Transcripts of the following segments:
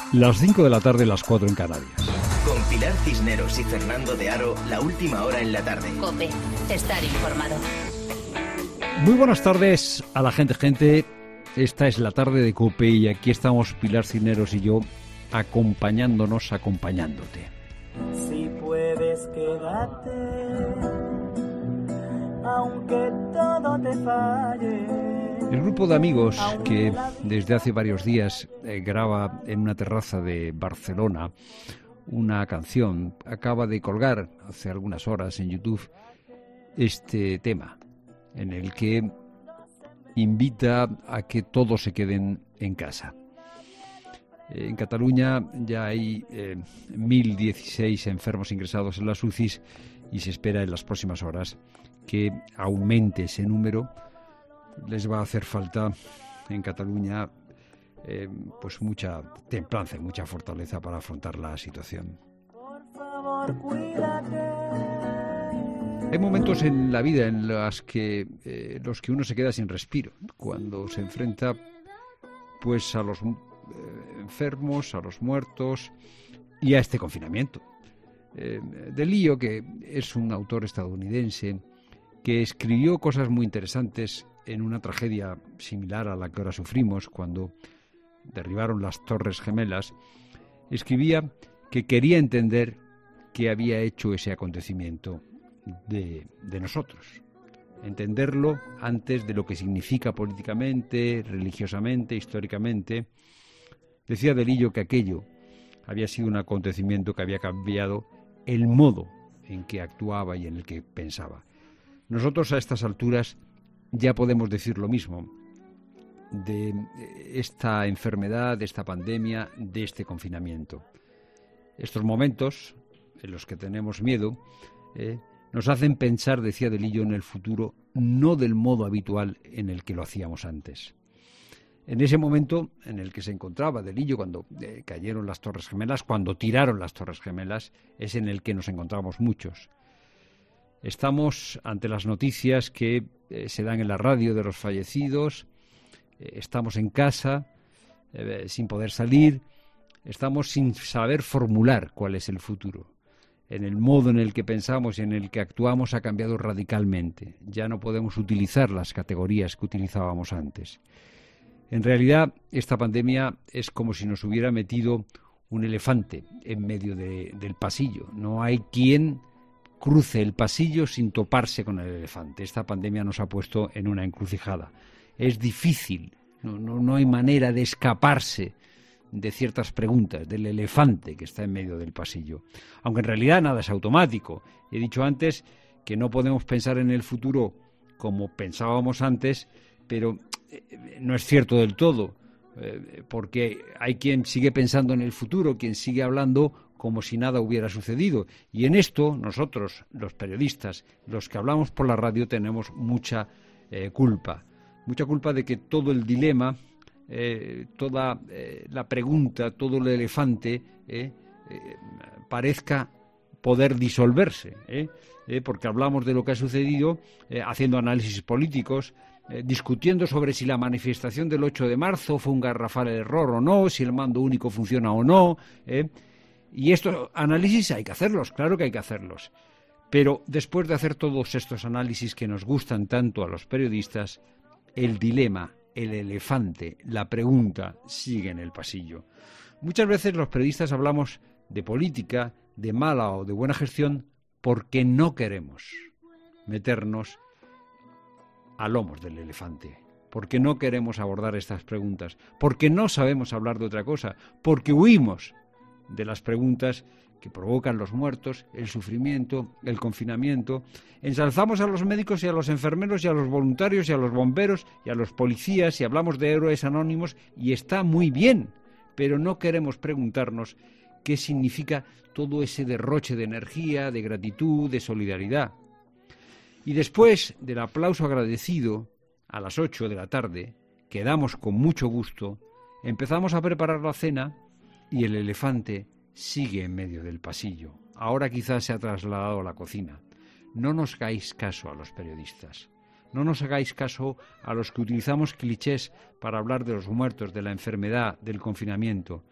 Las 5 de la tarde, las 4 en Canarias. Con Pilar Cisneros y Fernando de Aro, la última hora en la tarde. COPE, estar informado. Muy buenas tardes a la gente. Esta es la tarde de COPE y aquí estamos Pilar Cisneros y yo acompañándote. Si puedes quedarte, aunque todo te falle. El grupo de amigos que desde hace varios días graba en una terraza de Barcelona una canción, acaba de colgar hace algunas horas en YouTube este tema, en el que invita a que todos se queden en casa. En Cataluña ya hay 1.016 enfermos ingresados en las UCIs y se espera en las próximas horas que aumente ese número. Les va a hacer falta en Cataluña pues mucha templanza y mucha fortaleza para afrontar la situación. Por favor, cuídate. Hay momentos en la vida en los que uno se queda sin respiro, cuando se enfrenta pues a los enfermos, a los muertos y a este confinamiento. Delillo, que es un autor estadounidense que escribió cosas muy interesantes en una tragedia similar a la que ahora sufrimos cuando derribaron las Torres Gemelas, escribía que quería entender qué había hecho ese acontecimiento de nosotros. Entenderlo antes de lo que significa políticamente, religiosamente, históricamente. Decía Delillo que aquello había sido un acontecimiento que había cambiado el modo en que actuaba y en el que pensaba. Nosotros a estas alturas ya podemos decir lo mismo de esta enfermedad, de esta pandemia, de este confinamiento. Estos momentos en los que tenemos miedo nos hacen pensar, decía Delillo, en el futuro, no del modo habitual en el que lo hacíamos antes. En ese momento en el que se encontraba Delillo, cuando cayeron las Torres Gemelas, cuando tiraron las Torres Gemelas, es en el que nos encontramos muchos. Estamos ante las noticias que se dan en la radio de los fallecidos, estamos en casa, sin poder salir, estamos sin saber formular cuál es el futuro. En el modo en el que pensamos y en el que actuamos ha cambiado radicalmente. Ya no podemos utilizar las categorías que utilizábamos antes. En realidad, esta pandemia es como si nos hubiera metido un elefante en medio del pasillo. No hay quien cruce el pasillo sin toparse con el elefante. Esta pandemia nos ha puesto en una encrucijada. Es difícil, no hay manera de escaparse de ciertas preguntas, del elefante que está en medio del pasillo. Aunque en realidad nada es automático. He dicho antes que no podemos pensar en el futuro como pensábamos antes, pero no es cierto del todo, porque hay quien sigue pensando en el futuro, quien sigue hablando como si nada hubiera sucedido. Y en esto nosotros, los periodistas, los que hablamos por la radio, tenemos mucha culpa. Mucha culpa de que todo el dilema, toda la pregunta, todo el elefante parezca poder disolverse, porque hablamos de lo que ha sucedido, haciendo análisis políticos, discutiendo sobre si la manifestación del 8 de marzo fue un garrafal error o no, si el mando único funciona o no. Y estos análisis hay que hacerlos, claro que hay que hacerlos. Pero después de hacer todos estos análisis que nos gustan tanto a los periodistas, el dilema, el elefante, la pregunta sigue en el pasillo. Muchas veces los periodistas hablamos de política, de mala o de buena gestión, porque no queremos meternos a lomos del elefante, porque no queremos abordar estas preguntas, porque no sabemos hablar de otra cosa, porque huimos de las preguntas que provocan los muertos, el sufrimiento, el confinamiento. Ensalzamos a los médicos y a los enfermeros y a los voluntarios y a los bomberos y a los policías y hablamos de héroes anónimos y está muy bien, pero no queremos preguntarnos qué significa todo ese derroche de energía, de gratitud, de solidaridad. Y después del aplauso agradecido, a las 8 de la tarde, que damos con mucho gusto, empezamos a preparar la cena y el elefante sigue en medio del pasillo. Ahora quizás se ha trasladado a la cocina. No nos hagáis caso a los periodistas. No nos hagáis caso a los que utilizamos clichés para hablar de los muertos, de la enfermedad, del confinamiento.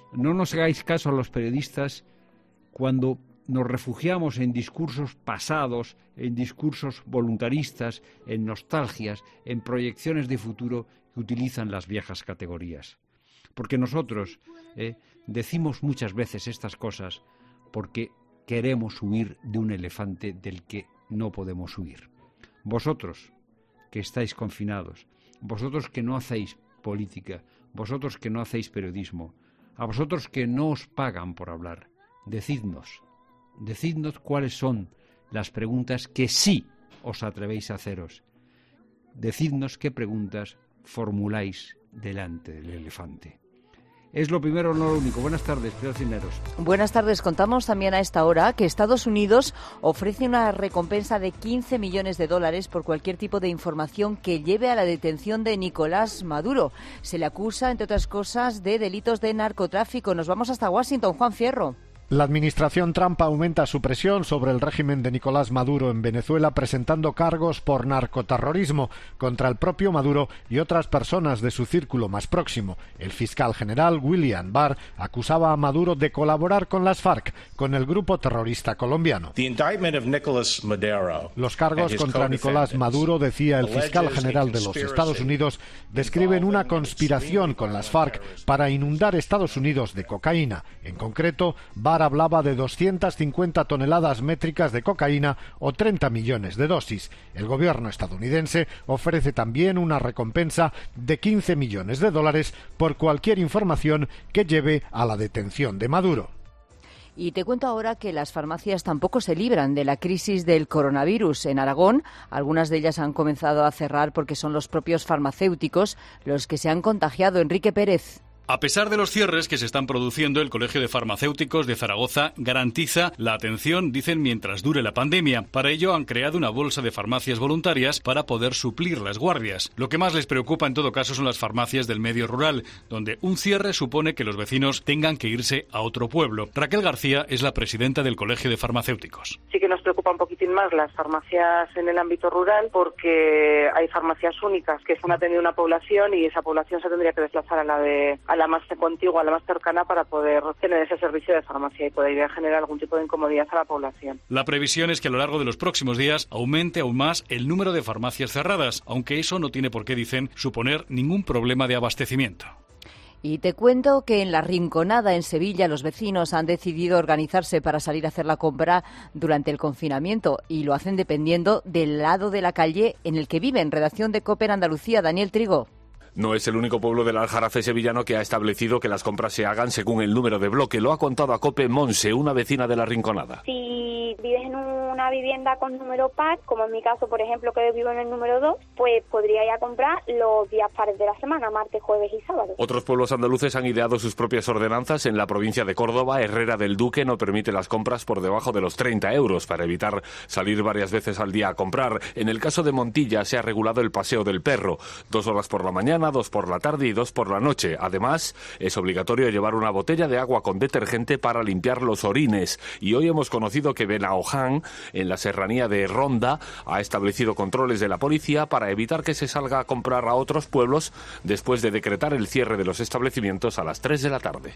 No nos hagáis caso a los periodistas cuando nos refugiamos en discursos pasados, en discursos voluntaristas, en nostalgias, en proyecciones de futuro que utilizan las viejas categorías. Porque nosotros decimos muchas veces estas cosas porque queremos huir de un elefante del que no podemos huir. Vosotros, que estáis confinados, vosotros que no hacéis política, vosotros que no hacéis periodismo, a vosotros que no os pagan por hablar, decidnos cuáles son las preguntas que sí os atrevéis a haceros. Decidnos qué preguntas formuláis delante del elefante. Es lo primero, no lo único. Buenas tardes, Pilar Cisneros. Buenas tardes. Contamos también a esta hora que Estados Unidos ofrece una recompensa de $15 millones por cualquier tipo de información que lleve a la detención de Nicolás Maduro. Se le acusa, entre otras cosas, de delitos de narcotráfico. Nos vamos hasta Washington. Juan Fierro. La administración Trump aumenta su presión sobre el régimen de Nicolás Maduro en Venezuela, presentando cargos por narcoterrorismo contra el propio Maduro y otras personas de su círculo más próximo. El fiscal general William Barr acusaba a Maduro de colaborar con las FARC, con el grupo terrorista colombiano. Los cargos contra Nicolás Maduro, decía el fiscal general de los Estados Unidos, describen una conspiración con las FARC para inundar Estados Unidos de cocaína. En concreto, Barr hablaba de 250 toneladas métricas de cocaína o 30 millones de dosis. El gobierno estadounidense ofrece también una recompensa de $15 millones por cualquier información que lleve a la detención de Maduro. Y te cuento ahora que las farmacias tampoco se libran de la crisis del coronavirus. En Aragón, algunas de ellas han comenzado a cerrar porque son los propios farmacéuticos los que se han contagiado. Enrique Pérez. A pesar de los cierres que se están produciendo, el Colegio de Farmacéuticos de Zaragoza garantiza la atención, dicen, mientras dure la pandemia. Para ello han creado una bolsa de farmacias voluntarias para poder suplir las guardias. Lo que más les preocupa en todo caso son las farmacias del medio rural, donde un cierre supone que los vecinos tengan que irse a otro pueblo. Raquel García es la presidenta del Colegio de Farmacéuticos. Sí que nos preocupa un poquitín más las farmacias en el ámbito rural porque hay farmacias únicas que están atendiendo a una población y esa población se tendría que desplazar a la más contigua, a la más cercana para poder tener ese servicio de farmacia y podría generar algún tipo de incomodidad a la población. La previsión es que a lo largo de los próximos días aumente aún más el número de farmacias cerradas, aunque eso no tiene por qué, dicen, suponer ningún problema de abastecimiento. Y te cuento que en La Rinconada, en Sevilla, los vecinos han decidido organizarse para salir a hacer la compra durante el confinamiento y lo hacen dependiendo del lado de la calle en el que viven. Redacción de COPE en Andalucía, Daniel Trigo. No es el único pueblo del Aljarafe sevillano que ha establecido que las compras se hagan según el número de bloque. Lo ha contado a COPE Monse, una vecina de La Rinconada. Si vives en una vivienda con número par, como en mi caso, por ejemplo, que vivo en el número 2, pues podría ir a comprar los días pares de la semana, martes, jueves y sábado. Otros pueblos andaluces han ideado sus propias ordenanzas. En la provincia de Córdoba, Herrera del Duque no permite las compras por debajo de los 30 euros para evitar salir varias veces al día a comprar. En el caso de Montilla se ha regulado el paseo del perro. 2 horas por la mañana, 2 por la tarde y 2 por la noche. Además, es obligatorio llevar una botella de agua con detergente para limpiar los orines. Y hoy hemos conocido que Benaoján, en la serranía de Ronda, ha establecido controles de la policía para evitar que se salga a comprar a otros pueblos después de decretar el cierre de los establecimientos a las 3 de la tarde.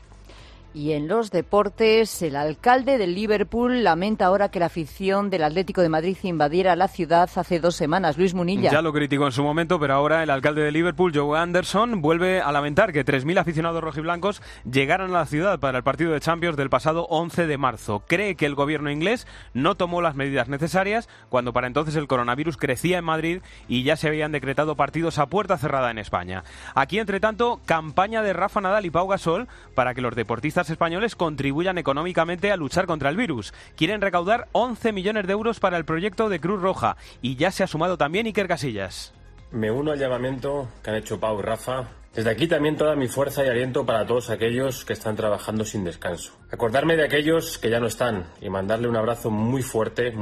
Y en los deportes, el alcalde del Liverpool lamenta ahora que la afición del Atlético de Madrid invadiera la ciudad hace 2 semanas. Luis Munilla. Ya lo criticó en su momento, pero ahora el alcalde de Liverpool, Joe Anderson, vuelve a lamentar que 3.000 aficionados rojiblancos llegaran a la ciudad para el partido de Champions del pasado 11 de marzo. Cree que el gobierno inglés no tomó las medidas necesarias cuando para entonces el coronavirus crecía en Madrid y ya se habían decretado partidos a puerta cerrada en España. Aquí, entre tanto, campaña de Rafa Nadal y Pau Gasol para que los deportistas españoles contribuyan económicamente a luchar contra el virus. Quieren recaudar 11 millones de euros para el proyecto de Cruz Roja y ya se ha sumado también Iker Casillas. Me uno al llamamiento que han hecho Pau y Rafa. Desde aquí también toda mi fuerza y aliento para todos aquellos que están trabajando sin descanso. Acordarme de aquellos que ya no están y mandarle un abrazo muy fuerte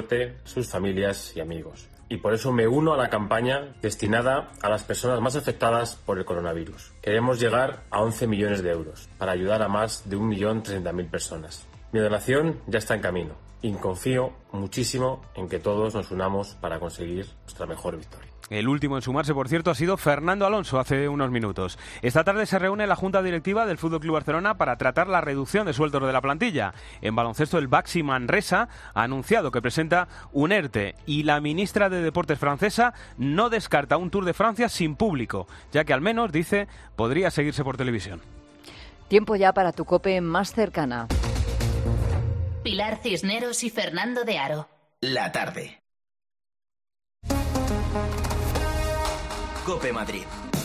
a sus familias y amigos. Y por eso me uno a la campaña destinada a las personas más afectadas por el coronavirus. Queremos llegar a 11 millones de euros para ayudar a más de 1.030.000 personas. Mi donación ya está en camino y confío muchísimo en que todos nos unamos para conseguir nuestra mejor victoria. El último en sumarse, por cierto, ha sido Fernando Alonso hace unos minutos. Esta tarde se reúne la Junta Directiva del FC Barcelona para tratar la reducción de sueldos de la plantilla. En baloncesto, el Baxi Manresa ha anunciado que presenta un ERTE y la ministra de Deportes francesa no descarta un Tour de Francia sin público, ya que al menos, dice, podría seguirse por televisión. Tiempo ya para tu COPE más cercana. Pilar Cisneros y Fernando de Aro. La tarde. COPE Madrid.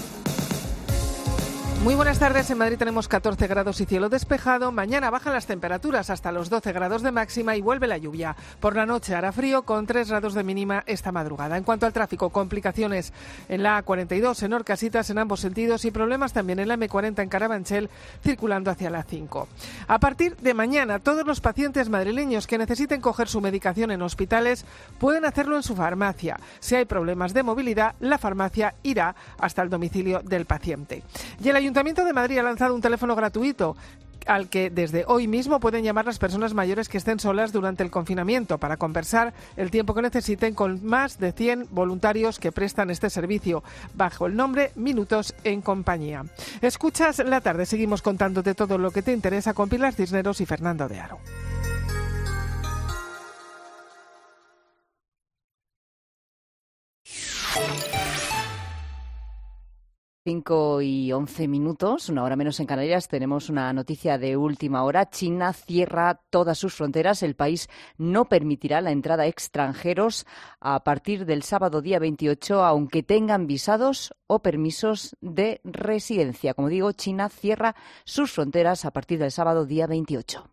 Muy buenas tardes. En Madrid tenemos 14 grados y cielo despejado. Mañana bajan las temperaturas hasta los 12 grados de máxima y vuelve la lluvia. Por la noche hará frío con 3 grados de mínima esta madrugada. En cuanto al tráfico, complicaciones en la A42 en Orcasitas en ambos sentidos y problemas también en la M40 en Carabanchel circulando hacia la 5. A partir de mañana, todos los pacientes madrileños que necesiten coger su medicación en hospitales pueden hacerlo en su farmacia. Si hay problemas de movilidad, la farmacia irá hasta el domicilio del paciente. Y el Ayuntamiento de Madrid ha lanzado un teléfono gratuito al que desde hoy mismo pueden llamar las personas mayores que estén solas durante el confinamiento para conversar el tiempo que necesiten con más de 100 voluntarios que prestan este servicio bajo el nombre Minutos en Compañía. Escuchas La Tarde, seguimos contándote todo lo que te interesa con Pilar Cisneros y Fernando de Aro. Cinco y 11 minutos, una hora menos en Canarias, tenemos una noticia de última hora. China cierra todas sus fronteras. El país no permitirá la entrada a extranjeros a partir del sábado día 28, aunque tengan visados o permisos de residencia. Como digo, China cierra sus fronteras a partir del sábado día 28.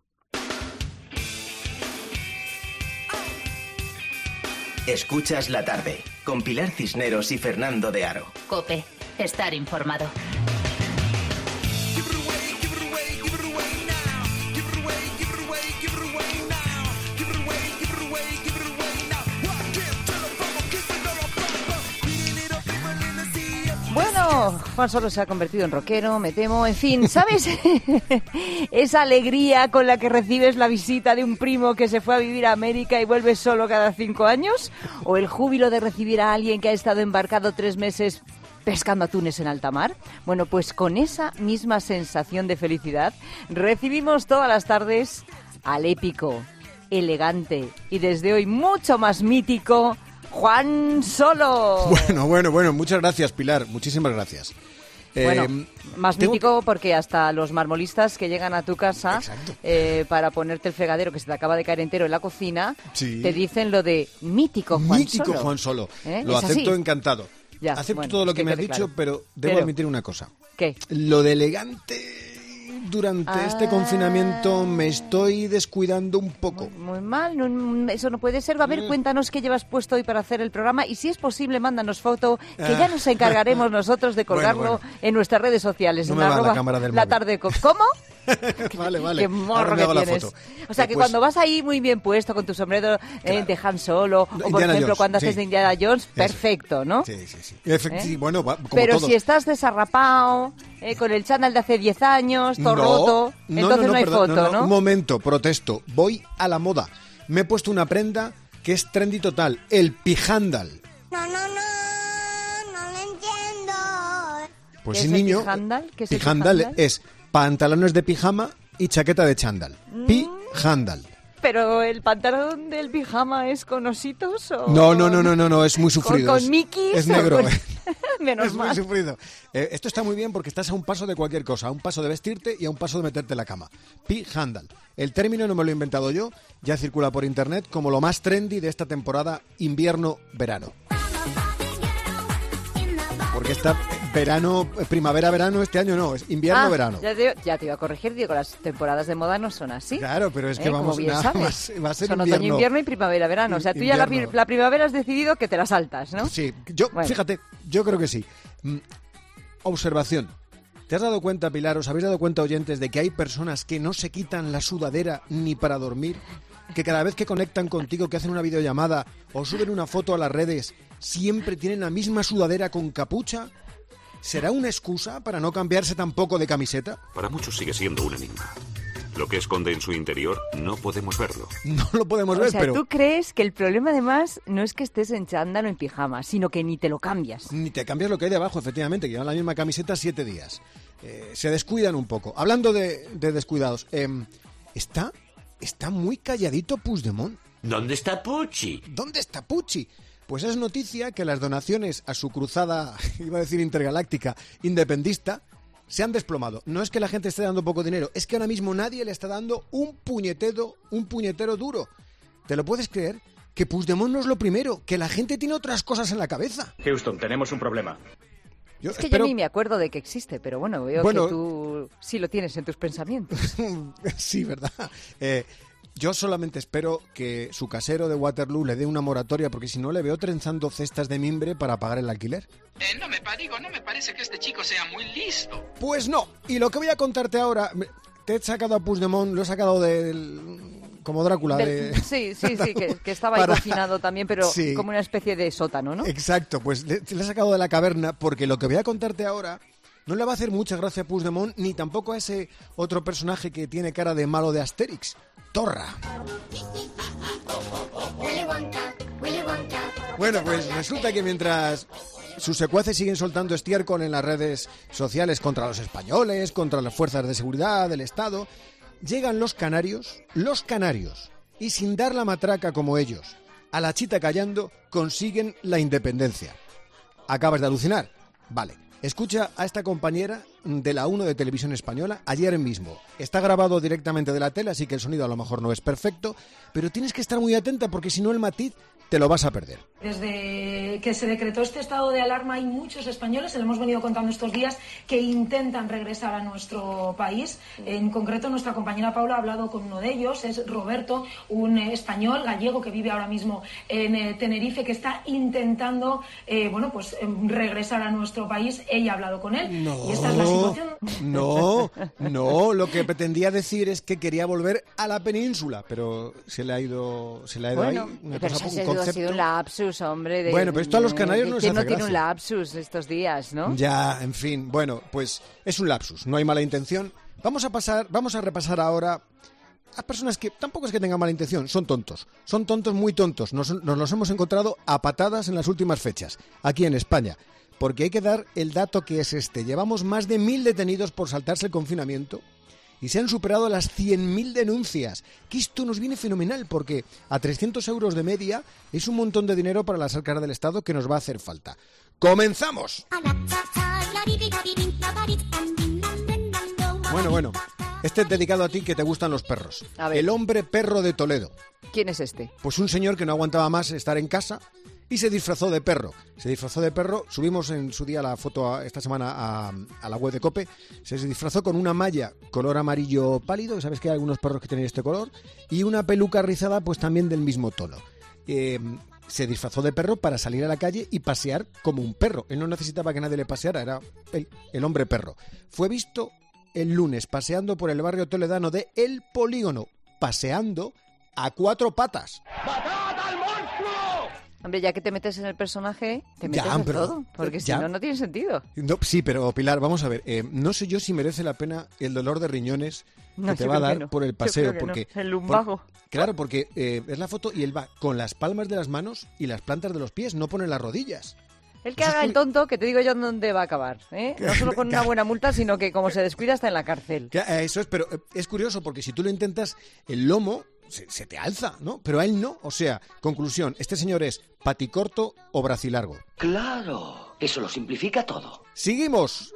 Escuchas La Tarde, con Pilar Cisneros y Fernando de Aro. COPE. Estar informado. Bueno, Juan Solo se ha convertido en rockero, me temo. En fin, ¿sabes? Esa alegría con la que recibes la visita de un primo que se fue a vivir a América y vuelve solo cada 5 años. O el júbilo de recibir a alguien que ha estado embarcado 3 meses pescando atunes en alta mar. Bueno, pues con esa misma sensación de felicidad recibimos todas las tardes al épico, elegante y desde hoy mucho más mítico Juan Solo. Bueno, muchas gracias, Pilar, muchísimas gracias. Bueno, más mítico porque hasta los marmolistas que llegan a tu casa para ponerte el fregadero que se te acaba de caer entero en la cocina, te dicen lo de mítico Juan Solo. Mítico Juan Solo, lo acepto encantado. Ya, acepto todo lo que me has dicho, claro. pero debo admitir una cosa. ¿Qué? Lo de elegante durante este confinamiento me estoy descuidando un poco. Muy mal, eso no puede ser. A ver, cuéntanos qué llevas puesto hoy para hacer el programa y si es posible, mándanos foto, que ya nos encargaremos nosotros de colgarlo en nuestras redes sociales. No me va la cámara del La móvil. Tarde. ¿Cómo? Vale. Qué morro que tienes. O sea, que cuando vas ahí muy bien puesto con tu sombrero de Han Solo, o por Indiana ejemplo Jones, cuando haces de Indiana Jones, perfecto, ¿no? Sí, bueno, como pero todos. si estás desarrapado, con el chándal de hace 10 años, todo roto, entonces no hay foto, ¿no? Un momento, protesto. Voy a la moda. Me he puesto una prenda que es trendy total, el pijándal. No lo entiendo. Pues ¿Qué sí, es el niño. pijándal? ¿Qué es el Pijándal pijándal? es pantalones de pijama y chaqueta de chándal. Pijándal. ¿Pero el pantalón del pijama es con ositos o...? No, es muy sufrido. ¿Con Mickey? Es negro. Menos es mal. muy sufrido. Esto está muy bien porque estás a un paso de cualquier cosa, a un paso de vestirte y a un paso de meterte en la cama. Pijándal. El término no me lo he inventado yo, ya circula por internet como lo más trendy de esta temporada invierno-verano. Porque está primavera-verano este año no, es invierno-verano. Ya te iba a corregir, digo, las temporadas de moda no son así. Claro, pero es que como bien sabes. va a ser son invierno. otoño-invierno y primavera-verano. O sea, tú ya la primavera has decidido que te la saltas, ¿no? Sí, fíjate, yo creo que sí. Observación. ¿Te has dado cuenta, Pilar, os habéis dado cuenta, oyentes, de que hay personas que no se quitan la sudadera ni para dormir? Que cada vez que conectan contigo, que hacen una videollamada o suben una foto a las redes, siempre tienen la misma sudadera con capucha. ¿Será una excusa para no cambiarse tampoco de camiseta? Para muchos sigue siendo un enigma. Lo que esconde en su interior no podemos verlo. No lo podemos ver, o sea, pero... ¿tú crees que el problema además no es que estés en chándal o en pijama, sino que ni te lo cambias? Ni te cambias lo que hay debajo, efectivamente, que llevan la misma camiseta 7 días. Se descuidan un poco. Hablando de descuidados, está muy calladito Puigdemont. ¿Dónde está Pucci? ¿Dónde está Pucci? Pues es noticia que las donaciones a su cruzada, iba a decir intergaláctica, independista, se han desplomado. No es que la gente esté dando poco dinero, es que ahora mismo nadie le está dando un puñetero duro. ¿Te lo puedes creer? Que Puigdemont no es lo primero, que la gente tiene otras cosas en la cabeza. Houston, tenemos un problema. Es que yo ni me acuerdo de que existe, pero bueno, veo que tú sí lo tienes en tus pensamientos. Sí, ¿verdad? Yo solamente espero que su casero de Waterloo le dé una moratoria, porque si no le veo trenzando cestas de mimbre para pagar el alquiler. No me parece que este chico sea muy listo. Pues no, y lo que voy a contarte ahora, te he sacado a Puigdemont, lo he sacado como Drácula. Sí, que estaba ahí confinado también, pero sí, como una especie de sótano, ¿no? Exacto, pues le he sacado de la caverna, porque lo que voy a contarte ahora no le va a hacer mucha gracia a Puigdemont, ni tampoco a ese otro personaje que tiene cara de malo de Asterix, Torra. Bueno, pues resulta que mientras sus secuaces siguen soltando estiércol en las redes sociales contra los españoles, contra las fuerzas de seguridad del Estado, llegan los canarios, y sin dar la matraca como ellos, a la chita callando, consiguen la independencia. ¿Acabas de alucinar? Vale. Escucha a esta compañera de la 1 de Televisión Española ayer mismo. Está grabado directamente de la tele, así que el sonido a lo mejor no es perfecto, pero tienes que estar muy atenta porque si no el matiz te lo vas a perder. Desde que se decretó este estado de alarma hay muchos españoles, se lo hemos venido contando estos días, que intentan regresar a nuestro país. En concreto, nuestra compañera Paula ha hablado con uno de ellos, es Roberto, un español gallego que vive ahora mismo en Tenerife, que está intentando regresar a nuestro país. Ella ha hablado con él y esta es la situación. No, lo que pretendía decir es que quería volver a la península, pero se le ha ido ahí una cosa, un concepto. Ha sido un lapsus, hombre. Bueno, pero esto a los canarios no les hace gracia. ¿Quién no tiene un lapsus estos días, no? Ya, en fin, bueno, pues es un lapsus, no hay mala intención. Vamos a repasar ahora a personas que tampoco es que tengan mala intención, son tontos, muy tontos. Nos los hemos encontrado a patadas en las últimas fechas, aquí en España. Porque hay que dar el dato que es este. Llevamos más de 1.000 detenidos por saltarse el confinamiento y se han superado las 100.000 denuncias. Que esto nos viene fenomenal porque a 300 euros de media es un montón de dinero para las arcas del Estado que nos va a hacer falta. ¡Comenzamos! Bueno. Este es dedicado a ti que te gustan los perros. El hombre perro de Toledo. ¿Quién es este? Pues un señor que no aguantaba más estar en casa y se disfrazó de perro. Subimos en su día la foto esta semana a la web de COPE. Se disfrazó con una malla color amarillo pálido, sabes que hay algunos perros que tienen este color, y una peluca rizada pues también del mismo tono. Se disfrazó de perro para salir a la calle y pasear como un perro. Él no necesitaba que nadie le paseara, era el hombre perro. Fue visto el lunes paseando por el barrio toledano de El Polígono, paseando a 4 patas. Hombre, ya que te metes en el personaje, te metes en todo, porque si no, no tiene sentido. No, sí, pero Pilar, vamos a ver, no sé yo si merece la pena el dolor de riñones que te va a dar por el paseo. Porque el lumbago. Claro, porque es la foto y él va con las palmas de las manos y las plantas de los pies, no pone las rodillas. El que haga el tonto, que te digo yo dónde va a acabar, ¿eh? No solo con una buena multa, sino que como se descuida está en la cárcel. Eso es, pero es curioso porque si tú lo intentas, el lomo se te alza, ¿no? Pero a él no. O sea, conclusión, este señor es paticorto o bracilargo. Claro, eso lo simplifica todo. Seguimos.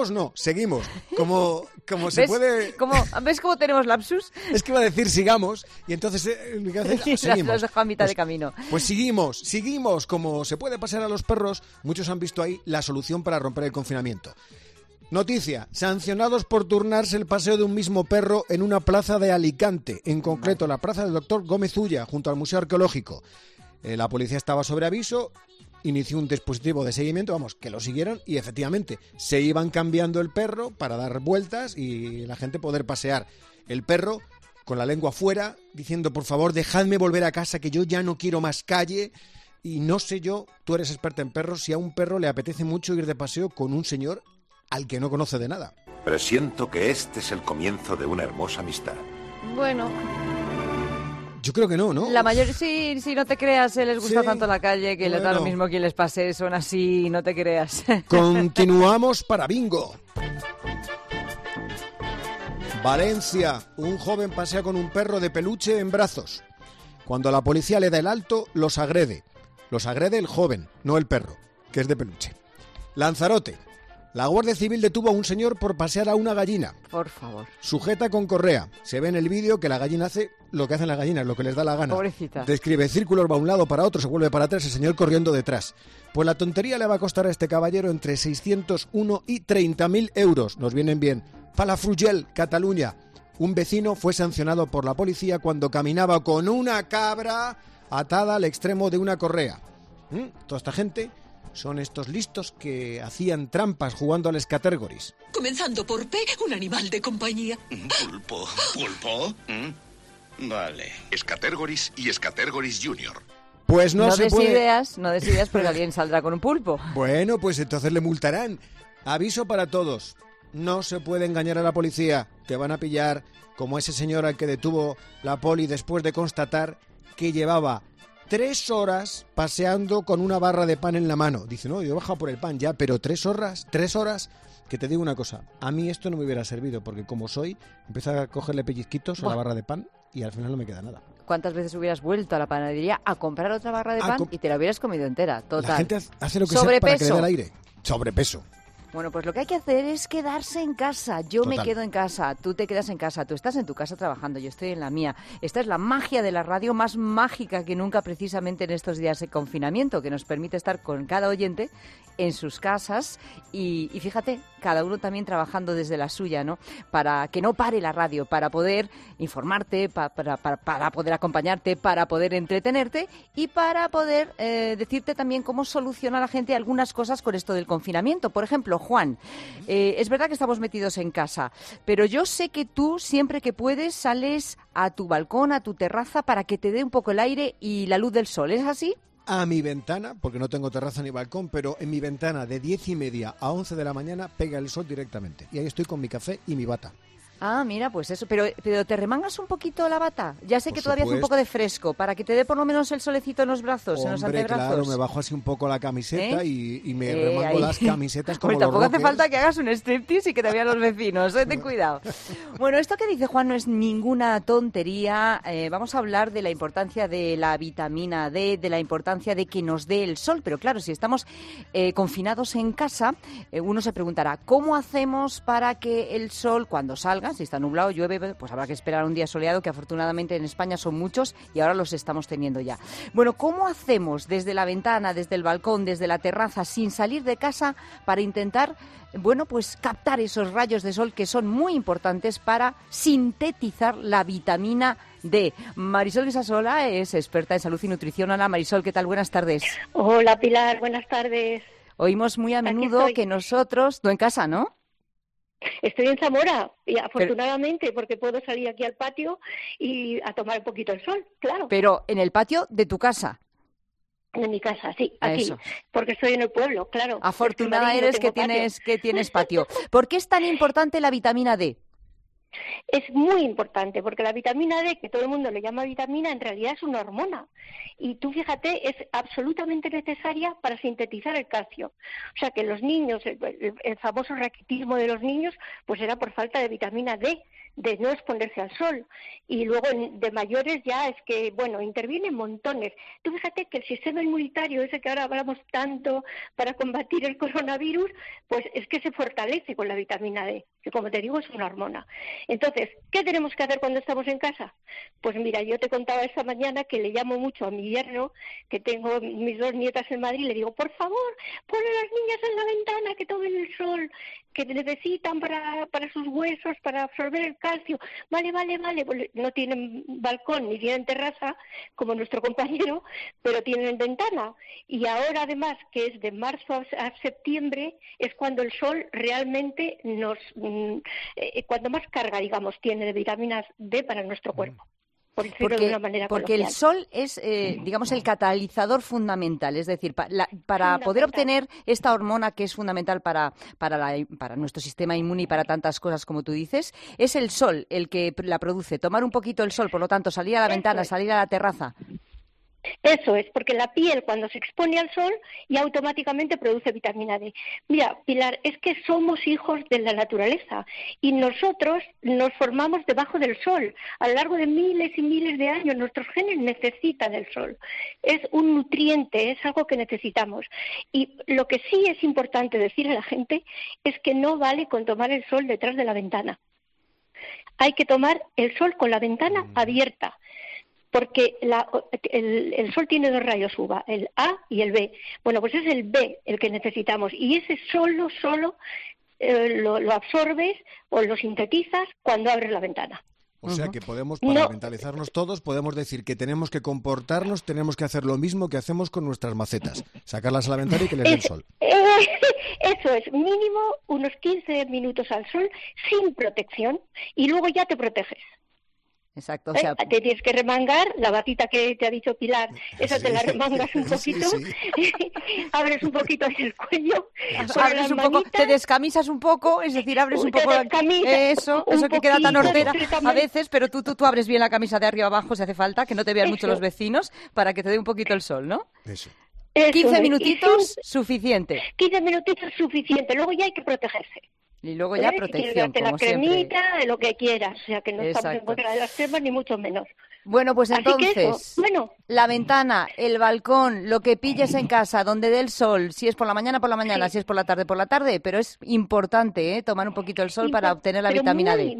Como se puede... ¿Ves cómo tenemos lapsus? Es que iba a decir sigamos, y entonces seguimos. Los dejo a mitad de camino. Pues seguimos. Como se puede pasear a los perros, muchos han visto ahí la solución para romper el confinamiento. Noticia, sancionados por turnarse el paseo de un mismo perro en una plaza de Alicante, en concreto la plaza del Dr. Gómez Ulla, junto al Museo Arqueológico. La policía estaba sobre aviso, inició un dispositivo de seguimiento, que lo siguieron y efectivamente se iban cambiando el perro para dar vueltas y la gente poder pasear. El perro con la lengua fuera, diciendo por favor dejadme volver a casa que yo ya no quiero más calle. Y no sé yo, tú eres experta en perros, si a un perro le apetece mucho ir de paseo con un señor al que no conoce de nada. Presiento que este es el comienzo de una hermosa amistad. Bueno, Yo creo que no, ¿no? la mayoría, sí, no te creas, les gusta Sí, tanto la calle que les da lo bueno. mismo quien les pase, son así, no te creas. Continuamos para bingo. Valencia, un joven pasea con un perro de peluche en brazos. Cuando la policía le da el alto, los agrede. Los agrede el joven, no el perro, que es de peluche. Lanzarote, la Guardia Civil detuvo a un señor por pasear a una gallina. Por favor. Sujeta con correa. Se ve en el vídeo que la gallina hace lo que hacen las gallinas, lo que les da la gana. Pobrecita. Describe círculos, va a un lado, para otro, se vuelve para atrás, el señor corriendo detrás. Pues la tontería le va a costar a este caballero entre 601 y 30.000 euros. Nos vienen bien. Palafrugell, Cataluña. Un vecino fue sancionado por la policía cuando caminaba con una cabra atada al extremo de una correa. Toda esta gente son estos listos que hacían trampas jugando al escatergoris. Comenzando por P, un animal de compañía. Pulpo. ¿Pulpo? Vale. Escatergoris y Escatergoris Junior. Pues no se des puede... ideas, no des ideas porque alguien saldrá con un pulpo. Bueno, pues entonces le multarán. Aviso para todos. No se puede engañar a la policía. Te van a pillar como ese señor al que detuvo la poli después de constatar que llevaba 3 horas paseando con una barra de pan en la mano. Dice, no, yo he bajado por el pan ya, pero 3 horas, que te digo una cosa, a mí esto no me hubiera servido, porque como soy, empiezo a cogerle pellizquitos a la barra de pan y al final no me queda nada. ¿Cuántas veces hubieras vuelto a la panadería a comprar otra barra de pan y te la hubieras comido entera? Total. La gente hace lo que sea para que le dé el aire. Sobrepeso. Bueno, pues lo que hay que hacer es quedarse en casa. Yo me quedo en casa, tú te quedas en casa, tú estás en tu casa trabajando, yo estoy en la mía. Esta es la magia de la radio, más mágica que nunca precisamente en estos días de confinamiento, que nos permite estar con cada oyente en sus casas y fíjate, cada uno también trabajando desde la suya, ¿no? Para que no pare la radio, para poder informarte, para poder acompañarte, para poder entretenerte y para poder decirte también cómo soluciona la gente algunas cosas con esto del confinamiento. Por ejemplo, Juan, es verdad que estamos metidos en casa, pero yo sé que tú siempre que puedes sales a tu balcón, a tu terraza para que te dé un poco el aire y la luz del sol, ¿es así? A mi ventana, porque no tengo terraza ni balcón, pero en mi ventana de 10:30 a 11 de la mañana pega el sol directamente. Y ahí estoy con mi café y mi bata. Ah, mira, pues eso. Pero ¿te remangas un poquito la bata? Ya sé que todavía hace un poco de fresco, para que te dé por lo menos el solecito en los brazos, en los antebrazos. Claro, me bajo así un poco la camiseta y me remango ahí las camisetas como pues los tampoco hace rockers. falta que hagas un striptease y que te vean los vecinos, ten cuidado. Bueno, esto que dice Juan no es ninguna tontería. Vamos a hablar de la importancia de la vitamina D, de la importancia de que nos dé el sol. Pero claro, si estamos confinados en casa, uno se preguntará, ¿cómo hacemos para que el sol, cuando salga, si está nublado, llueve, pues habrá que esperar un día soleado, que afortunadamente en España son muchos y ahora los estamos teniendo ya. Bueno, ¿cómo hacemos desde la ventana, desde el balcón, desde la terraza, sin salir de casa para intentar, bueno, pues captar esos rayos de sol que son muy importantes para sintetizar la vitamina D? Marisol Guisasola es experta en salud y nutrición. Hola Marisol, ¿qué tal? Buenas tardes. Hola Pilar, buenas tardes. Oímos muy a menudo que nosotros, tú en casa, ¿no? Estoy en Zamora, y afortunadamente, porque puedo salir aquí al patio y a tomar un poquito el sol, claro. Pero en el patio de tu casa. En mi casa, sí, aquí, Eso. Porque estoy en el pueblo, claro. Afortunada es que eres que tienes patio. ¿Por qué es tan importante la vitamina D? Es muy importante porque la vitamina D, que todo el mundo le llama vitamina, en realidad es una hormona. Y tú fíjate, es absolutamente necesaria para sintetizar el calcio. O sea que los niños, el famoso raquitismo de los niños, pues era por falta de vitamina D, de no exponerse al sol. Y luego de mayores ya es que, bueno, intervienen montones. Tú fíjate que el sistema inmunitario, ese que ahora hablamos tanto para combatir el coronavirus, pues es que se fortalece con la vitamina D, que como te digo es una hormona. Entonces, ¿qué tenemos que hacer cuando estamos en casa? Pues mira, yo te contaba esta mañana que le llamo mucho a mi yerno, que tengo mis 2 nietas en Madrid, y le digo, por favor, pon a las niñas en la ventana que tomen el sol, que necesitan para sus huesos, para absorber el calcio. Vale, pues no tienen balcón ni tienen terraza, como nuestro compañero, pero tienen ventana. Y ahora además, que es de marzo a septiembre, es cuando el sol realmente cuando más carga, digamos, tiene de vitaminas D para nuestro cuerpo. por decirlo de una manera porque coloquial. el sol es, digamos, el catalizador fundamental, es decir, para poder obtener esta hormona que es fundamental para nuestro sistema inmune y para tantas cosas como tú dices, es el sol el que la produce. Tomar un poquito el sol, por lo tanto, salir a la ventana, salir a la terraza. Eso es, porque la piel cuando se expone al sol ya automáticamente produce vitamina D. Mira, Pilar, es que somos hijos de la naturaleza y nosotros nos formamos debajo del sol. A lo largo de miles y miles de años nuestros genes necesitan el sol. Es un nutriente, es algo que necesitamos. Y lo que sí es importante decir a la gente es que no vale con tomar el sol detrás de la ventana. Hay que tomar el sol con la ventana abierta. Porque el sol tiene 2 rayos UVA, el A y el B. Bueno, pues es el B el que necesitamos y ese solo lo absorbes o lo sintetizas cuando abres la ventana. O sea que podemos, para mentalizarnos todos, podemos decir que tenemos que comportarnos, tenemos que hacer lo mismo que hacemos con nuestras macetas, sacarlas a la ventana y que les dé el sol. Eso es, mínimo unos 15 minutos al sol sin protección y luego ya te proteges. Exacto. O sea, te tienes que remangar, la batita que te ha dicho Pilar, esa te la remangas un poquito, abres un poquito el cuello, abres un poco, te descamisas un poco, es decir, abres un poco eso que queda tan hortera a veces, pero tú abres bien la camisa de arriba abajo si hace falta, que no te vean mucho los vecinos, para que te dé un poquito el sol, ¿no? Eso. 15 minutitos, suficiente. 15 minutitos suficiente, luego ya hay que protegerse. Y luego ya protección, como la cremita, de lo que quieras, o sea que no estamos en contra de las cremas ni mucho menos. Bueno, pues entonces, la ventana, el balcón, lo que pilles en casa, donde dé el sol, si es por la mañana, si es por la tarde, pero es importante tomar un poquito el sol para obtener la vitamina D.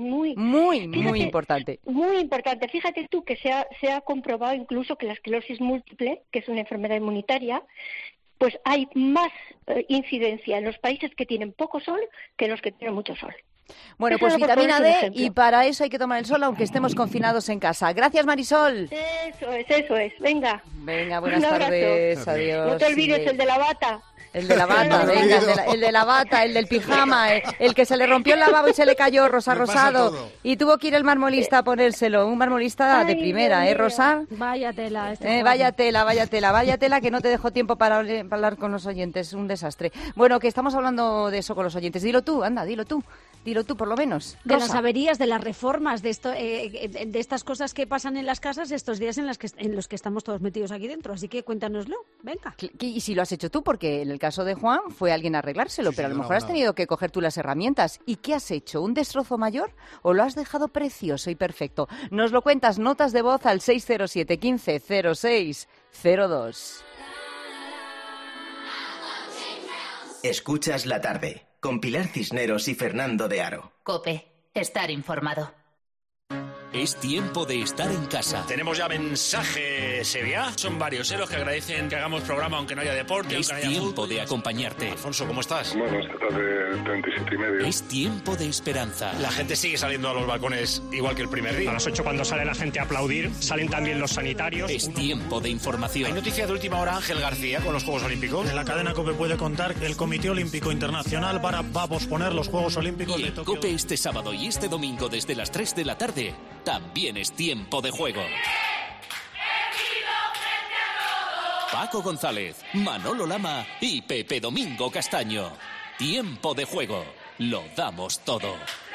Muy importante. Muy importante. Fíjate tú que se ha comprobado incluso que la esclerosis múltiple, que es una enfermedad inmunitaria, pues hay más incidencia en los países que tienen poco sol que en los que tienen mucho sol. Bueno, pues vitamina D y para eso hay que tomar el sol aunque estemos confinados en casa. Gracias, Marisol. Eso es. Venga, buenas tardes. Adiós. No te olvides el de la bata. El de la bata, venga, el de la bata, el del pijama, el que se le rompió el lavabo y se le cayó, Rosa Rosado. Y tuvo que ir el marmolista a ponérselo, un marmolista de primera, Rosa? Vaya tela. Vaya tela, que no te dejó tiempo para hablar con los oyentes, un desastre. Bueno, que estamos hablando de eso con los oyentes. Dilo tú, anda, dilo tú por lo menos. De las averías, de las reformas, de estas cosas que pasan en las casas estos días en los que estamos todos metidos aquí dentro. Así que cuéntanoslo, venga. Y si lo has hecho tú, porque en el caso de Juan fue alguien a arreglárselo, pero a lo mejor has tenido que coger tú las herramientas. ¿Y qué has hecho? ¿Un destrozo mayor o lo has dejado precioso y perfecto? Nos lo cuentas, notas de voz al 607 15 06 02. Escuchas la tarde con Pilar Cisneros y Fernando de Aro. COPE, estar informado. Es tiempo de estar en casa. Tenemos ya mensaje Sevilla. Son varios los que agradecen que hagamos programa aunque no haya deporte. Es tiempo de acompañarte. Alfonso, ¿cómo estás? Bueno, esta tarde 37:30. Es tiempo de esperanza. La gente sigue saliendo a los balcones igual que el primer día. A las 8 cuando sale la gente a aplaudir, salen también los sanitarios. Es tiempo de información. Hay noticia de última hora, Ángel García, con los Juegos Olímpicos. En la cadena COPE puede contar que el Comité Olímpico Internacional va a posponer los Juegos Olímpicos y de en Tokio. COPE este sábado y este domingo desde las 3 de la tarde también es tiempo de juego. Paco González, Manolo Lama y Pepe Domingo Castaño. Tiempo de juego. Lo damos todo.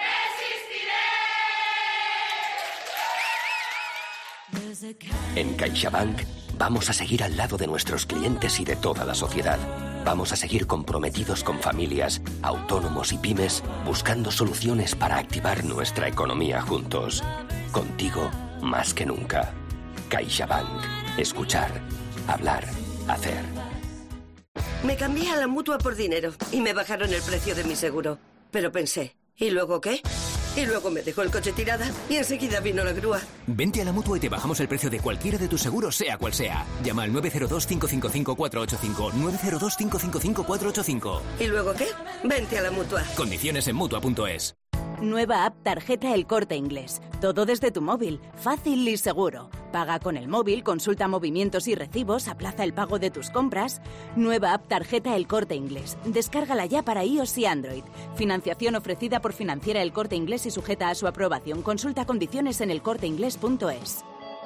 En CaixaBank vamos a seguir al lado de nuestros clientes y de toda la sociedad. Vamos a seguir comprometidos con familias, autónomos y pymes, buscando soluciones para activar nuestra economía juntos. Contigo, más que nunca. CaixaBank. Escuchar, hablar, hacer. Me cambié a la Mutua por dinero y me bajaron el precio de mi seguro. Pero pensé, ¿y luego qué? Y luego me dejó el coche tirada y enseguida vino la grúa. Vente a la Mutua y te bajamos el precio de cualquiera de tus seguros, sea cual sea. Llama al 902-555-485. 902-555-485. ¿Y luego qué? Vente a la Mutua. Condiciones en Mutua.es. Nueva app Tarjeta El Corte Inglés. Todo desde tu móvil, fácil y seguro. Paga con el móvil, consulta movimientos y recibos, aplaza el pago de tus compras. Nueva app Tarjeta El Corte Inglés. Descárgala ya para iOS y Android. Financiación ofrecida por Financiera El Corte Inglés y sujeta a su aprobación. Consulta condiciones en elcorteinglés.es.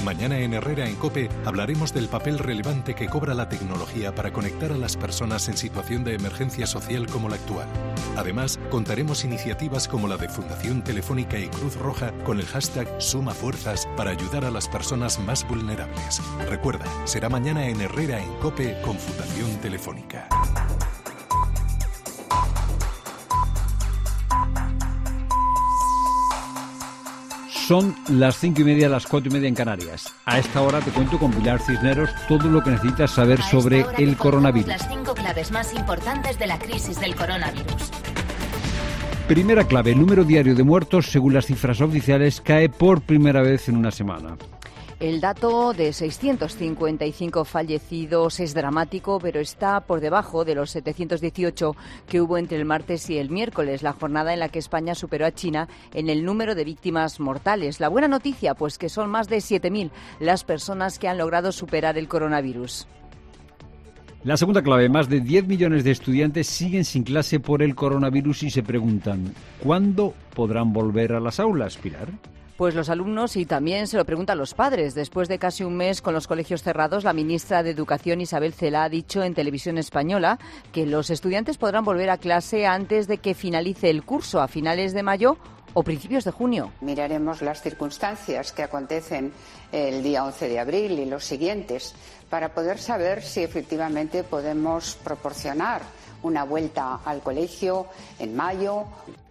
Mañana en Herrera en COPE hablaremos del papel relevante que cobra la tecnología para conectar a las personas en situación de emergencia social como la actual. Además, contaremos iniciativas como la de Fundación Telefónica y Cruz Roja con el hashtag Suma Fuerzas para ayudar a las personas más vulnerables. Recuerda, será mañana en Herrera en COPE con Fundación Telefónica. Son las 5:30, las 4:30 en Canarias. A esta hora te cuento con Pilar Cisneros todo lo que necesitas saber sobre el coronavirus. Las 5 claves más importantes de la crisis del coronavirus. Primera clave, el número diario de muertos, según las cifras oficiales, cae por primera vez en una semana. El dato de 655 fallecidos es dramático, pero está por debajo de los 718 que hubo entre el martes y el miércoles, la jornada en la que España superó a China en el número de víctimas mortales. La buena noticia, pues que son más de 7.000 las personas que han logrado superar el coronavirus. La segunda clave, más de 10 millones de estudiantes siguen sin clase por el coronavirus y se preguntan, ¿cuándo podrán volver a las aulas, Pilar? Pues los alumnos y también se lo preguntan los padres. Después de casi un mes con los colegios cerrados, la ministra de Educación, Isabel Celaá, ha dicho en Televisión Española que los estudiantes podrán volver a clase antes de que finalice el curso, a finales de mayo o principios de junio. Miraremos las circunstancias que acontecen el día 11 de abril y los siguientes para poder saber si efectivamente podemos proporcionar una vuelta al colegio en mayo.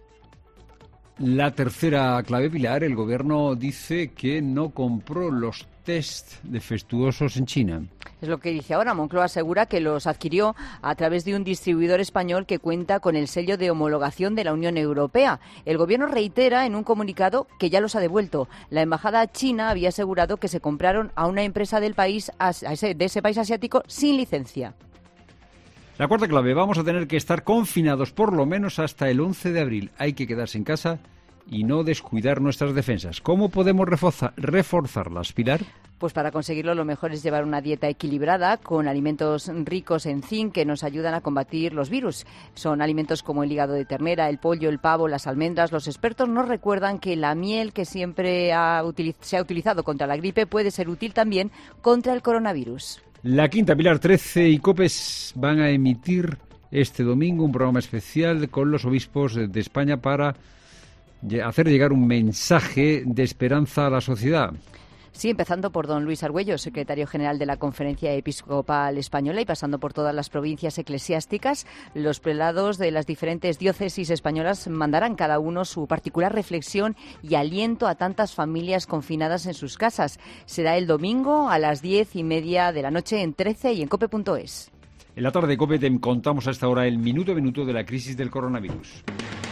La tercera clave, Pilar, el Gobierno dice que no compró los test defectuosos en China. Es lo que dice ahora. Moncloa asegura que los adquirió a través de un distribuidor español que cuenta con el sello de homologación de la Unión Europea. El Gobierno reitera en un comunicado que ya los ha devuelto. La embajada china había asegurado que se compraron a una empresa del país, de ese país asiático sin licencia. La cuarta clave, vamos a tener que estar confinados por lo menos hasta el 11 de abril. Hay que quedarse en casa y no descuidar nuestras defensas. ¿Cómo podemos reforzarlas, Pilar? Pues para conseguirlo lo mejor es llevar una dieta equilibrada con alimentos ricos en zinc que nos ayudan a combatir los virus. Son alimentos como el hígado de ternera, el pollo, el pavo, las almendras. Los expertos nos recuerdan que la miel que siempre se ha utilizado contra la gripe puede ser útil también contra el coronavirus. La quinta, Pilar, 13 y COPES van a emitir este domingo un programa especial con los obispos de España para hacer llegar un mensaje de esperanza a la sociedad. Sí, empezando por don Luis Argüello, secretario general de la Conferencia Episcopal Española, y pasando por todas las provincias eclesiásticas. Los prelados de las diferentes diócesis españolas mandarán cada uno su particular reflexión y aliento a tantas familias confinadas en sus casas. Será el domingo a las 10:30 de la noche en 13 y en cope.es. En la tarde de COPE te contamos a esta hora el minuto a minuto de la crisis del coronavirus.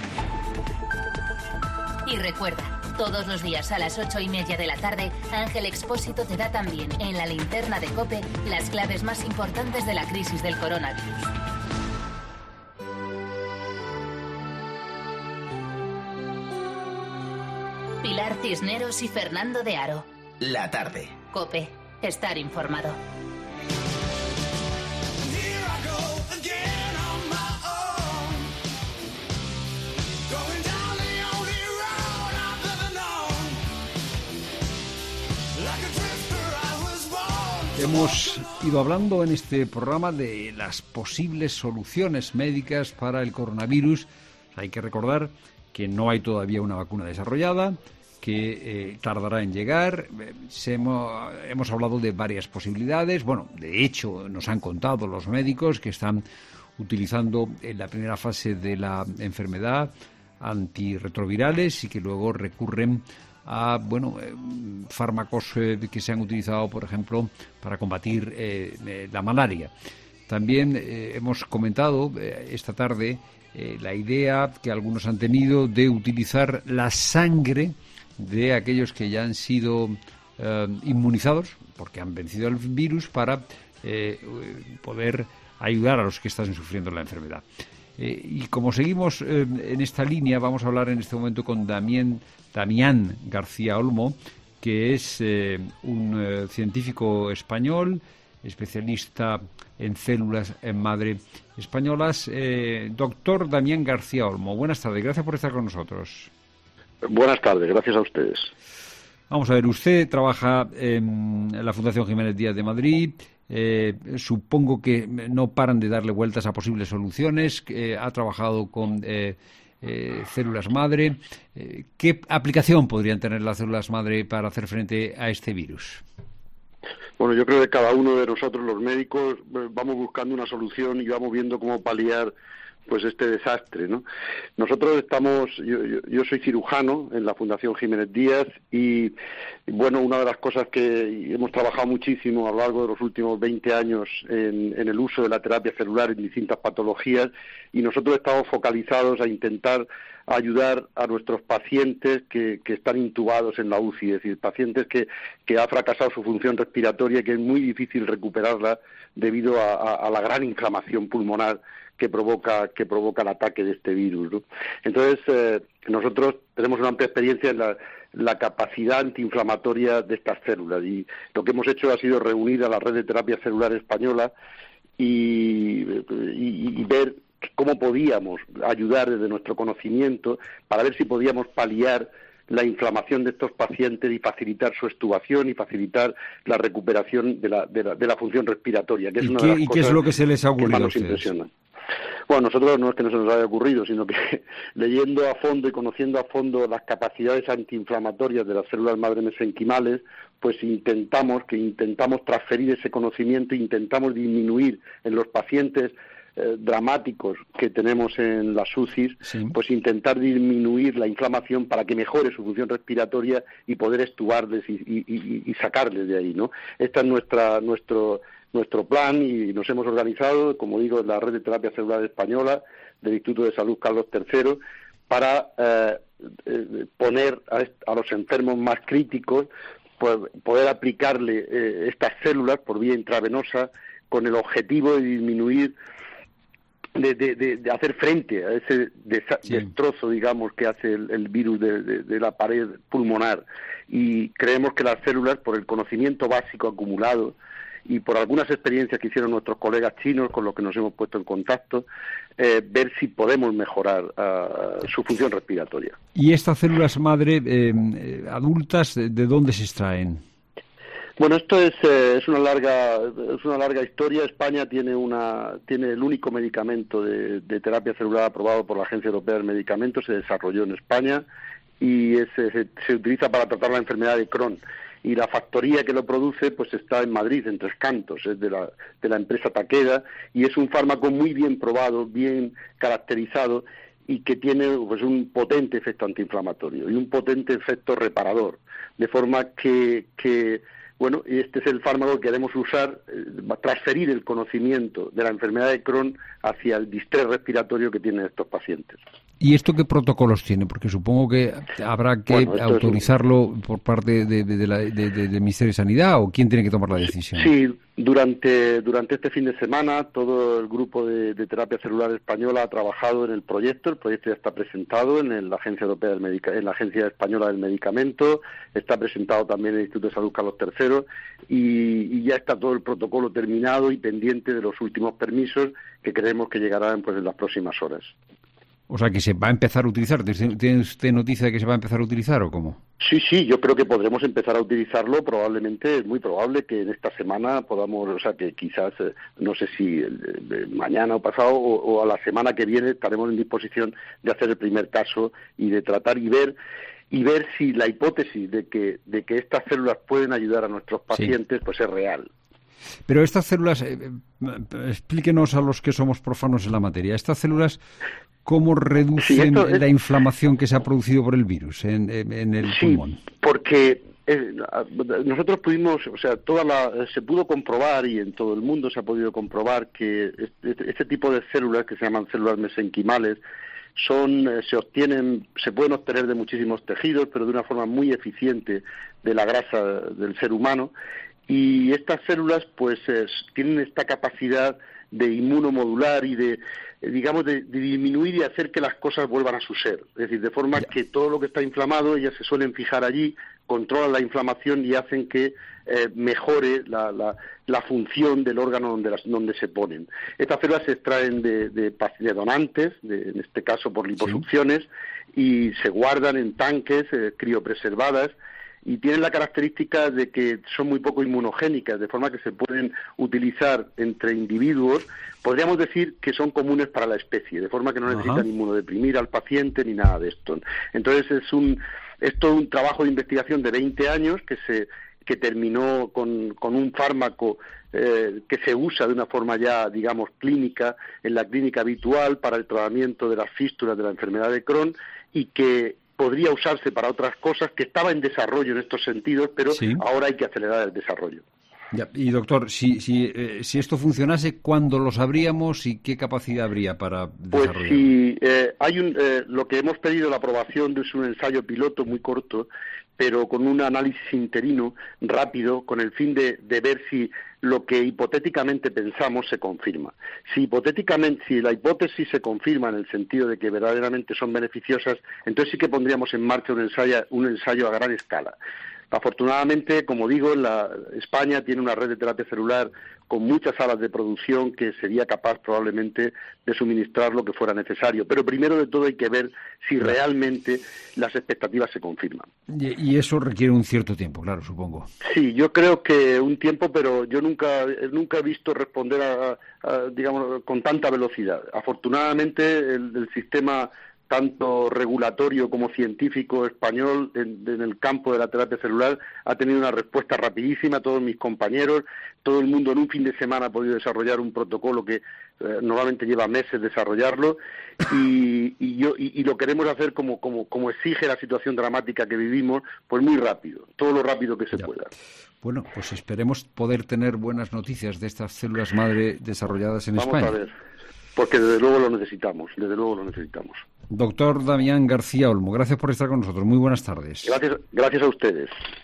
Y recuerda, todos los días a las 8:30 de la tarde, Ángel Expósito te da también en la linterna de COPE las claves más importantes de la crisis del coronavirus. Pilar Cisneros y Fernando de Aro. La tarde. COPE. Estar informado. Hemos ido hablando en este programa de las posibles soluciones médicas para el coronavirus. Hay que recordar que no hay todavía una vacuna desarrollada, que tardará en llegar. Hemos hablado de varias posibilidades. Bueno, de hecho, nos han contado los médicos que están utilizando en la primera fase de la enfermedad antirretrovirales y que luego recurren a fármacos que se han utilizado, por ejemplo, para combatir la malaria. También hemos comentado esta tarde la idea que algunos han tenido de utilizar la sangre de aquellos que ya han sido inmunizados, porque han vencido el virus, para poder ayudar a los que están sufriendo la enfermedad. Y como seguimos en esta línea, vamos a hablar en este momento con Damián García Olmo, que es un científico español, especialista en células en madre españolas. Doctor Damián García Olmo, buenas tardes, gracias por estar con nosotros. Buenas tardes, gracias a ustedes. Vamos a ver, usted trabaja en la Fundación Jiménez Díaz de Madrid. Supongo que no paran de darle vueltas a posibles soluciones. Ha trabajado con células madre. ¿Qué aplicación podrían tener las células madre para hacer frente a este virus? Bueno, yo creo que cada uno de nosotros, los médicos, vamos buscando una solución y vamos viendo cómo paliar pues este desastre, ¿no? Nosotros estamos, yo soy cirujano en la Fundación Jiménez Díaz y, bueno, una de las cosas que hemos trabajado muchísimo a lo largo de los últimos 20 años en el uso de la terapia celular en distintas patologías, y nosotros estamos focalizados a intentar ayudar a nuestros pacientes que están intubados en la UCI, es decir, pacientes que ha fracasado su función respiratoria y que es muy difícil recuperarla debido a la gran inflamación pulmonar que provoca el ataque de este virus, ¿no? Entonces, nosotros tenemos una amplia experiencia en la capacidad antiinflamatoria de estas células, y lo que hemos hecho ha sido reunir a la red de terapia celular española y ver cómo podíamos ayudar desde nuestro conocimiento para ver si podíamos paliar la inflamación de estos pacientes y facilitar su extubación y facilitar la recuperación de la función respiratoria, que es una de las cosas ¿qué es lo que se les ha ocurrido que más a nos ustedes? impresiona. Bueno, nosotros no es que no se nos haya ocurrido, sino que leyendo a fondo y conociendo a fondo las capacidades antiinflamatorias de las células madre mesenquimales, pues intentamos transferir ese conocimiento, intentamos disminuir en los pacientes dramáticos que tenemos en las UCIs, pues intentar disminuir la inflamación para que mejore su función respiratoria y poder extubarles y sacarles de ahí, ¿no? Esta es nuestro plan, y nos hemos organizado, como digo, en la red de terapia celular española del Instituto de Salud Carlos III para poner a los enfermos más críticos, pues poder aplicarle estas células por vía intravenosa con el objetivo de disminuir, de hacer frente a ese destrozo, digamos, que hace el virus de la pared pulmonar. Y creemos que las células, por el conocimiento básico acumulado y por algunas experiencias que hicieron nuestros colegas chinos con los que nos hemos puesto en contacto, ver si podemos mejorar su función respiratoria. ¿Y estas células madre adultas, de dónde se extraen? Bueno, esto es una larga historia. España tiene el único medicamento de terapia celular aprobado por la Agencia Europea del Medicamento. Se desarrolló en España y se utiliza para tratar la enfermedad de Crohn. Y la factoría que lo produce pues está en Madrid, en Tres Cantos, es de la empresa Takeda, y es un fármaco muy bien probado, bien caracterizado, y que tiene pues un potente efecto antiinflamatorio y un potente efecto reparador, de forma que bueno, este es el fármaco que queremos usar, transferir el conocimiento de la enfermedad de Crohn hacia el distrés respiratorio que tienen estos pacientes. ¿Y esto qué protocolos tiene? Porque supongo que habrá que autorizarlo por parte del Ministerio de Sanidad, ¿o quién tiene que tomar la decisión? Sí, durante este fin de semana todo el grupo de terapia celular española ha trabajado en el proyecto. El proyecto ya está presentado en la Agencia Europea en la Agencia Española del Medicamento, está presentado también en el Instituto de Salud Carlos III y ya está todo el protocolo terminado y pendiente de los últimos permisos que creemos que llegarán pues en las próximas horas. O sea, que se va a empezar a utilizar. ¿Tiene usted noticia de que se va a empezar a utilizar o cómo? Sí, yo creo que podremos empezar a utilizarlo. Probablemente, es muy probable que en esta semana podamos, o sea, que quizás, no sé si mañana o pasado o a la semana que viene estaremos en disposición de hacer el primer caso y de tratar y ver si la hipótesis de que estas células pueden ayudar a nuestros pacientes pues es real. Pero estas células, explíquenos a los que somos profanos en la materia, estas células, ¿cómo reducen la inflamación que se ha producido por el virus en el pulmón? Porque nosotros pudimos, o sea, se pudo comprobar, y en todo el mundo se ha podido comprobar, que este tipo de células, que se llaman células mesenquimales, se pueden obtener de muchísimos tejidos, pero de una forma muy eficiente de la grasa del ser humano. Y estas células pues tienen esta capacidad de inmunomodular y de disminuir y hacer que las cosas vuelvan a su ser. Es decir, de forma que todo lo que está inflamado, ellas se suelen fijar allí, controlan la inflamación y hacen que mejore la función del órgano donde se ponen. Estas células se extraen de donantes, en este caso por liposucciones, y se guardan en tanques criopreservadas. y tienen la característica de que son muy poco inmunogénicas, de forma que se pueden utilizar entre individuos. Podríamos decir que son comunes para la especie, de forma que no necesitan inmunodeprimir al paciente ni nada de esto. Entonces es todo un trabajo de investigación de 20 años que terminó con un fármaco que se usa de una forma ya, digamos, clínica, en la clínica habitual para el tratamiento de las fístulas de la enfermedad de Crohn, y que podría usarse para otras cosas, que estaba en desarrollo en estos sentidos, pero ahora hay que acelerar el desarrollo. Ya, y doctor, si esto funcionase, ¿cuándo lo sabríamos y qué capacidad habría para desarrollarlo? Pues si lo que hemos pedido la aprobación es un ensayo piloto muy corto, pero con un análisis interino rápido, con el fin de ver si lo que hipotéticamente pensamos se confirma. Si la hipótesis se confirma en el sentido de que verdaderamente son beneficiosas, entonces sí que pondríamos en marcha un ensayo a gran escala. Afortunadamente, como digo, España tiene una red de terapia celular con muchas salas de producción que sería capaz probablemente de suministrar lo que fuera necesario. Pero primero de todo hay que ver si realmente las expectativas se confirman. Y eso requiere un cierto tiempo, claro, supongo. Sí, yo creo que un tiempo, pero yo nunca he visto responder digamos, con tanta velocidad. Afortunadamente, el sistema tanto regulatorio como científico español en el campo de la terapia celular ha tenido una respuesta rapidísima. Todos mis compañeros, todo el mundo en un fin de semana ha podido desarrollar un protocolo que normalmente lleva meses desarrollarlo, y lo queremos hacer como exige la situación dramática que vivimos, pues muy rápido, todo lo rápido que se pueda. Bueno, pues esperemos poder tener buenas noticias de estas células madre desarrolladas en España. Vamos a ver, porque desde luego lo necesitamos. Doctor Damián García Olmo, gracias por estar con nosotros. Muy buenas tardes. Gracias a ustedes.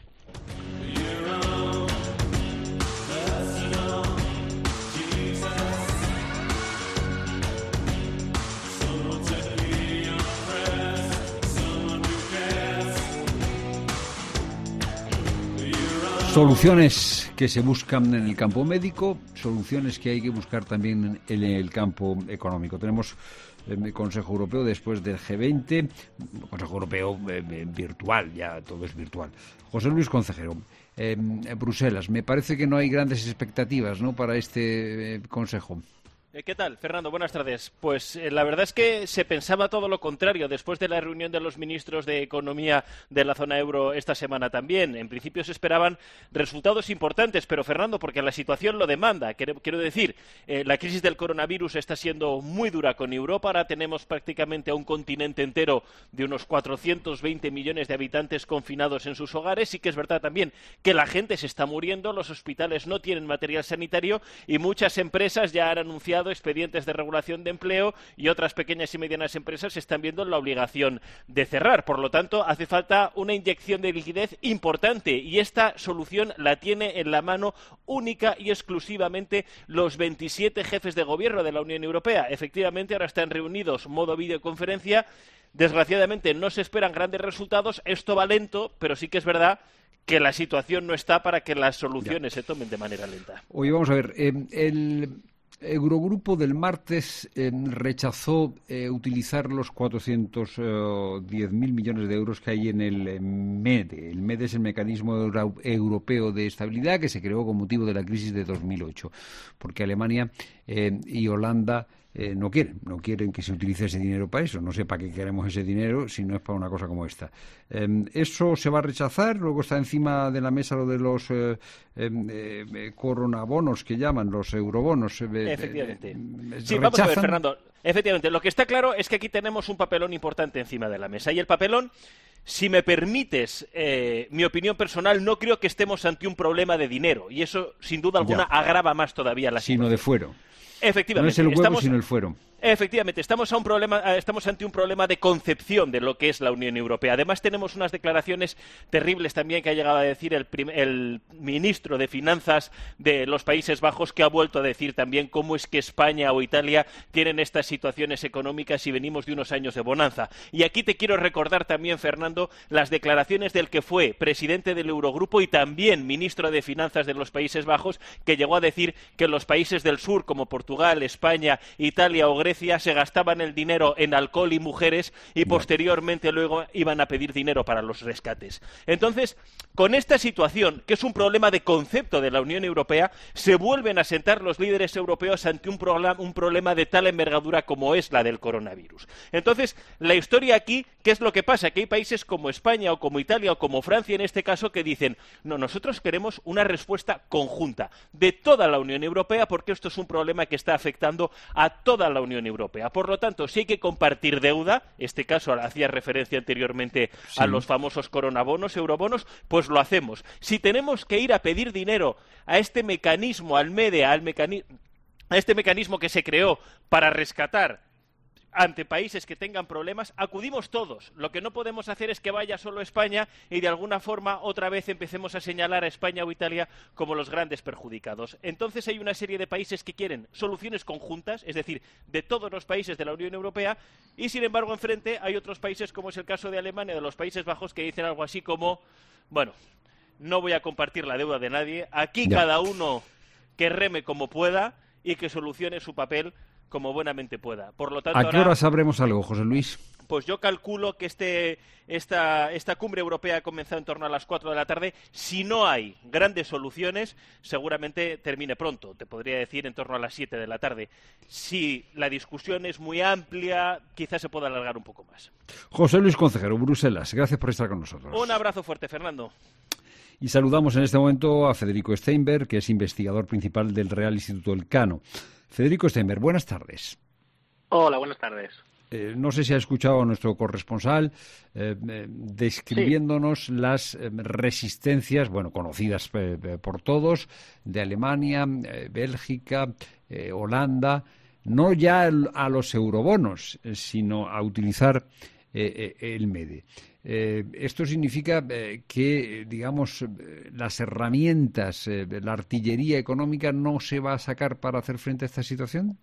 Soluciones que se buscan en el campo médico, soluciones que hay que buscar también en el campo económico. Tenemos el Consejo Europeo después del G20, Consejo Europeo virtual, ya todo es virtual. José Luis Concejero, Bruselas, me parece que no hay grandes expectativas, ¿no?, para este Consejo. ¿Qué tal, Fernando? Buenas tardes. Pues la verdad es que se pensaba todo lo contrario después de la reunión de los ministros de Economía de la zona euro esta semana también. En principio se esperaban resultados importantes, pero Fernando, porque la situación lo demanda. Quiero decir, la crisis del coronavirus está siendo muy dura con Europa. Ahora tenemos prácticamente a un continente entero de unos 420 millones de habitantes confinados en sus hogares. Sí que es verdad también que la gente se está muriendo, los hospitales no tienen material sanitario y muchas empresas ya han anunciado expedientes de regulación de empleo, y otras pequeñas y medianas empresas están viendo la obligación de cerrar. Por lo tanto, hace falta una inyección de liquidez importante, y esta solución la tiene en la mano única y exclusivamente los 27 jefes de gobierno de la Unión Europea. Efectivamente, ahora están reunidos modo videoconferencia. Desgraciadamente no se esperan grandes resultados, esto va lento, pero sí que es verdad que la situación no está para que las soluciones se tomen de manera lenta. Oye, vamos a ver, el Eurogrupo del martes rechazó utilizar los 410.000 millones de euros que hay en el MEDE. El MEDE es el Mecanismo Europeo de Estabilidad, que se creó con motivo de la crisis de 2008, porque Alemania y Holanda no quieren que se utilice ese dinero para eso. No sé para qué queremos ese dinero si no es para una cosa como esta. Eso se va a rechazar. Luego está encima de la mesa lo de los coronabonos, que llaman, los eurobonos. Efectivamente. Sí, vamos a ver, Fernando. Efectivamente, lo que está claro es que aquí tenemos un papelón importante encima de la mesa. Y el papelón, si me permites mi opinión personal, no creo que estemos ante un problema de dinero. Y eso, sin duda alguna, agrava más todavía la situación. Sino de fuero. Efectivamente. No es el huevo, sino el fuero. Efectivamente, estamos ante un problema de concepción de lo que es la Unión Europea. Además, tenemos unas declaraciones terribles también que ha llegado a decir el ministro de Finanzas de los Países Bajos, que ha vuelto a decir también cómo es que España o Italia tienen estas situaciones económicas y venimos de unos años de bonanza. Y aquí te quiero recordar también, Fernando, las declaraciones del que fue presidente del Eurogrupo y también ministro de Finanzas de los Países Bajos, que llegó a decir que los países del sur, como Portugal, España, Italia o Grecia, Grecia, se gastaban el dinero en alcohol y mujeres y posteriormente luego iban a pedir dinero para los rescates. Entonces, con esta situación, que es un problema de concepto de la Unión Europea, se vuelven a sentar los líderes europeos ante un problema de tal envergadura como es la del coronavirus. Entonces, la historia aquí, ¿qué es lo que pasa? Que hay países como España o como Italia o como Francia en este caso que dicen, no, nosotros queremos una respuesta conjunta de toda la Unión Europea porque esto es un problema que está afectando a toda la Unión Europea. Por lo tanto, si hay que compartir deuda, este caso hacía referencia anteriormente a los famosos coronabonos, eurobonos, pues lo hacemos. Si tenemos que ir a pedir dinero a este mecanismo, al MEDE, a este mecanismo que se creó para rescatar ante países que tengan problemas, acudimos todos. Lo que no podemos hacer es que vaya solo España y de alguna forma otra vez empecemos a señalar a España o Italia como los grandes perjudicados. Entonces hay una serie de países que quieren soluciones conjuntas, es decir, de todos los países de la Unión Europea, y sin embargo enfrente hay otros países, como es el caso de Alemania o de los Países Bajos, que dicen algo así como, bueno, no voy a compartir la deuda de nadie, aquí cada uno que reme como pueda y que solucione su papel como buenamente pueda. Por lo tanto, ¿a qué hora sabremos algo, José Luis? Pues yo calculo que esta cumbre europea ha comenzado en torno a las 4 de la tarde. Si no hay grandes soluciones, seguramente termine pronto. Te podría decir en torno a las 7 de la tarde. Si la discusión es muy amplia, quizás se pueda alargar un poco más. José Luis Concejero, Bruselas, gracias por estar con nosotros. Un abrazo fuerte, Fernando. Y saludamos en este momento a Federico Steinberg, que es investigador principal del Real Instituto Elcano. Federico Steinberg, buenas tardes. Hola, buenas tardes. No sé si ha escuchado a nuestro corresponsal describiéndonos las resistencias, bueno, conocidas por todos, de Alemania, Bélgica, Holanda, no ya a los eurobonos, sino a utilizar el MEDE. Esto significa que, digamos, las herramientas, la artillería económica no se va a sacar para hacer frente a esta situación.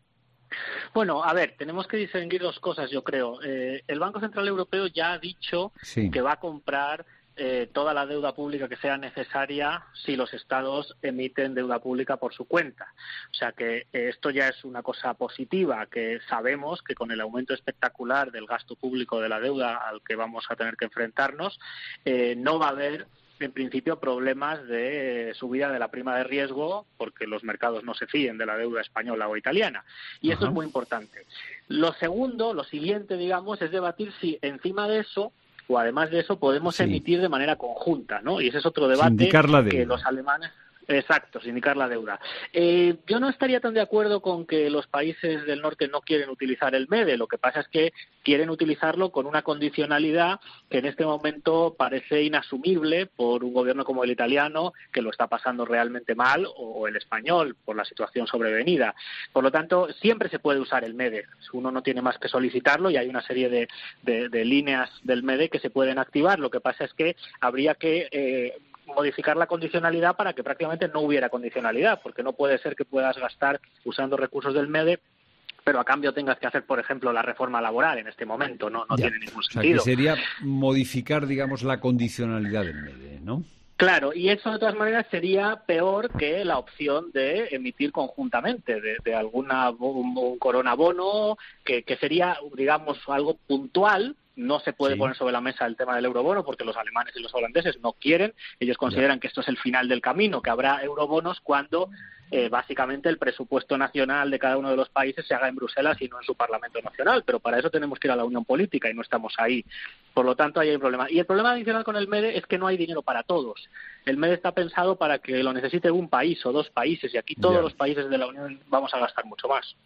Bueno, a ver, tenemos que distinguir dos cosas, yo creo. El Banco Central Europeo ya ha dicho que va a comprar toda la deuda pública que sea necesaria si los estados emiten deuda pública por su cuenta. O sea que esto ya es una cosa positiva, que sabemos que con el aumento espectacular del gasto público de la deuda al que vamos a tener que enfrentarnos, no va a haber en principio problemas de subida de la prima de riesgo porque los mercados no se fíen de la deuda española o italiana. Y esto es muy importante. Lo siguiente, digamos, es debatir si encima de eso o además de eso podemos emitir de manera conjunta, ¿no? Y ese es otro debate que los alemanes... Exacto, sindicar la deuda. Yo no estaría tan de acuerdo con que los países del norte no quieren utilizar el MEDE. Lo que pasa es que quieren utilizarlo con una condicionalidad que en este momento parece inasumible por un gobierno como el italiano, que lo está pasando realmente mal, o el español, por la situación sobrevenida. Por lo tanto, siempre se puede usar el MEDE. Uno no tiene más que solicitarlo y hay una serie de líneas del MEDE que se pueden activar. Lo que pasa es que habría que modificar la condicionalidad para que prácticamente no hubiera condicionalidad, porque no puede ser que puedas gastar usando recursos del MEDE, pero a cambio tengas que hacer, por ejemplo, la reforma laboral en este momento. No tiene ningún sentido. O sea, que sería modificar, digamos, la condicionalidad del MEDE, ¿no? Claro, y eso de todas maneras sería peor que la opción de emitir conjuntamente de un coronabono, que sería, digamos, algo puntual. No se puede poner sobre la mesa el tema del eurobono porque los alemanes y los holandeses no quieren. Ellos consideran que esto es el final del camino, que habrá eurobonos cuando básicamente el presupuesto nacional de cada uno de los países se haga en Bruselas y no en su Parlamento Nacional. Pero para eso tenemos que ir a la unión política y no estamos ahí. Por lo tanto, ahí hay un problema. Y el problema adicional con el MEDE es que no hay dinero para todos. El MEDE está pensado para que lo necesite un país o dos países y aquí todos los países de la Unión vamos a gastar mucho más.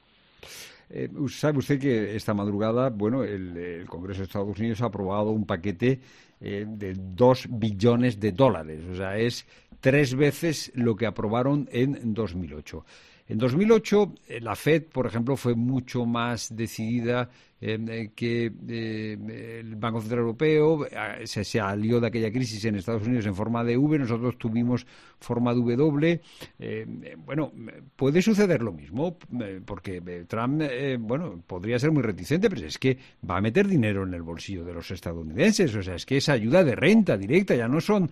¿Sabe usted que esta madrugada, bueno, el Congreso de Estados Unidos ha aprobado un paquete de $2 billones? O sea, es 3 veces lo que aprobaron en 2008. En 2008, la FED, por ejemplo, fue mucho más decidida que el Banco Central Europeo se salió de aquella crisis en Estados Unidos en forma de V, nosotros tuvimos forma de W. Bueno, puede suceder lo mismo, porque Trump, podría ser muy reticente, pero es que va a meter dinero en el bolsillo de los estadounidenses, o sea, es que es ayuda de renta directa, ya no son,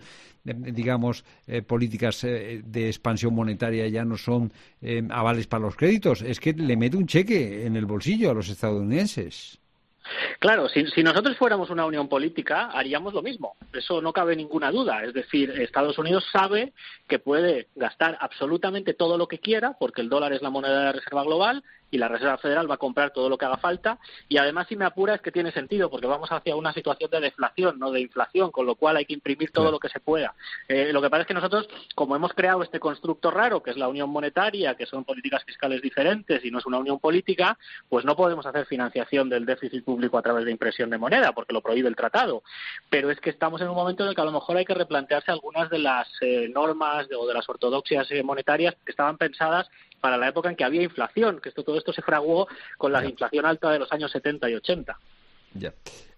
políticas de expansión monetaria, ya no son avales para los créditos, es que le mete un cheque en el bolsillo a los estadounidenses. Claro, si nosotros fuéramos una unión política, haríamos lo mismo. Eso no cabe ninguna duda. Es decir, Estados Unidos sabe que puede gastar absolutamente todo lo que quiera, porque el dólar es la moneda de reserva global y la Reserva Federal va a comprar todo lo que haga falta. Y además, si me apura, es que tiene sentido, porque vamos hacia una situación de deflación, no de inflación, con lo cual hay que imprimir todo lo que se pueda. Lo que pasa es que nosotros, como hemos creado este constructo raro, que es la unión monetaria, que son políticas fiscales diferentes y no es una unión política, pues no podemos hacer financiación del déficit público a través de impresión de moneda, porque lo prohíbe el tratado. Pero es que estamos en un momento en el que a lo mejor hay que replantearse algunas de las normas o de las ortodoxias monetarias que estaban pensadas para la época en que había inflación, que todo esto se fraguó con la inflación alta de los años 70 y 80. Ya.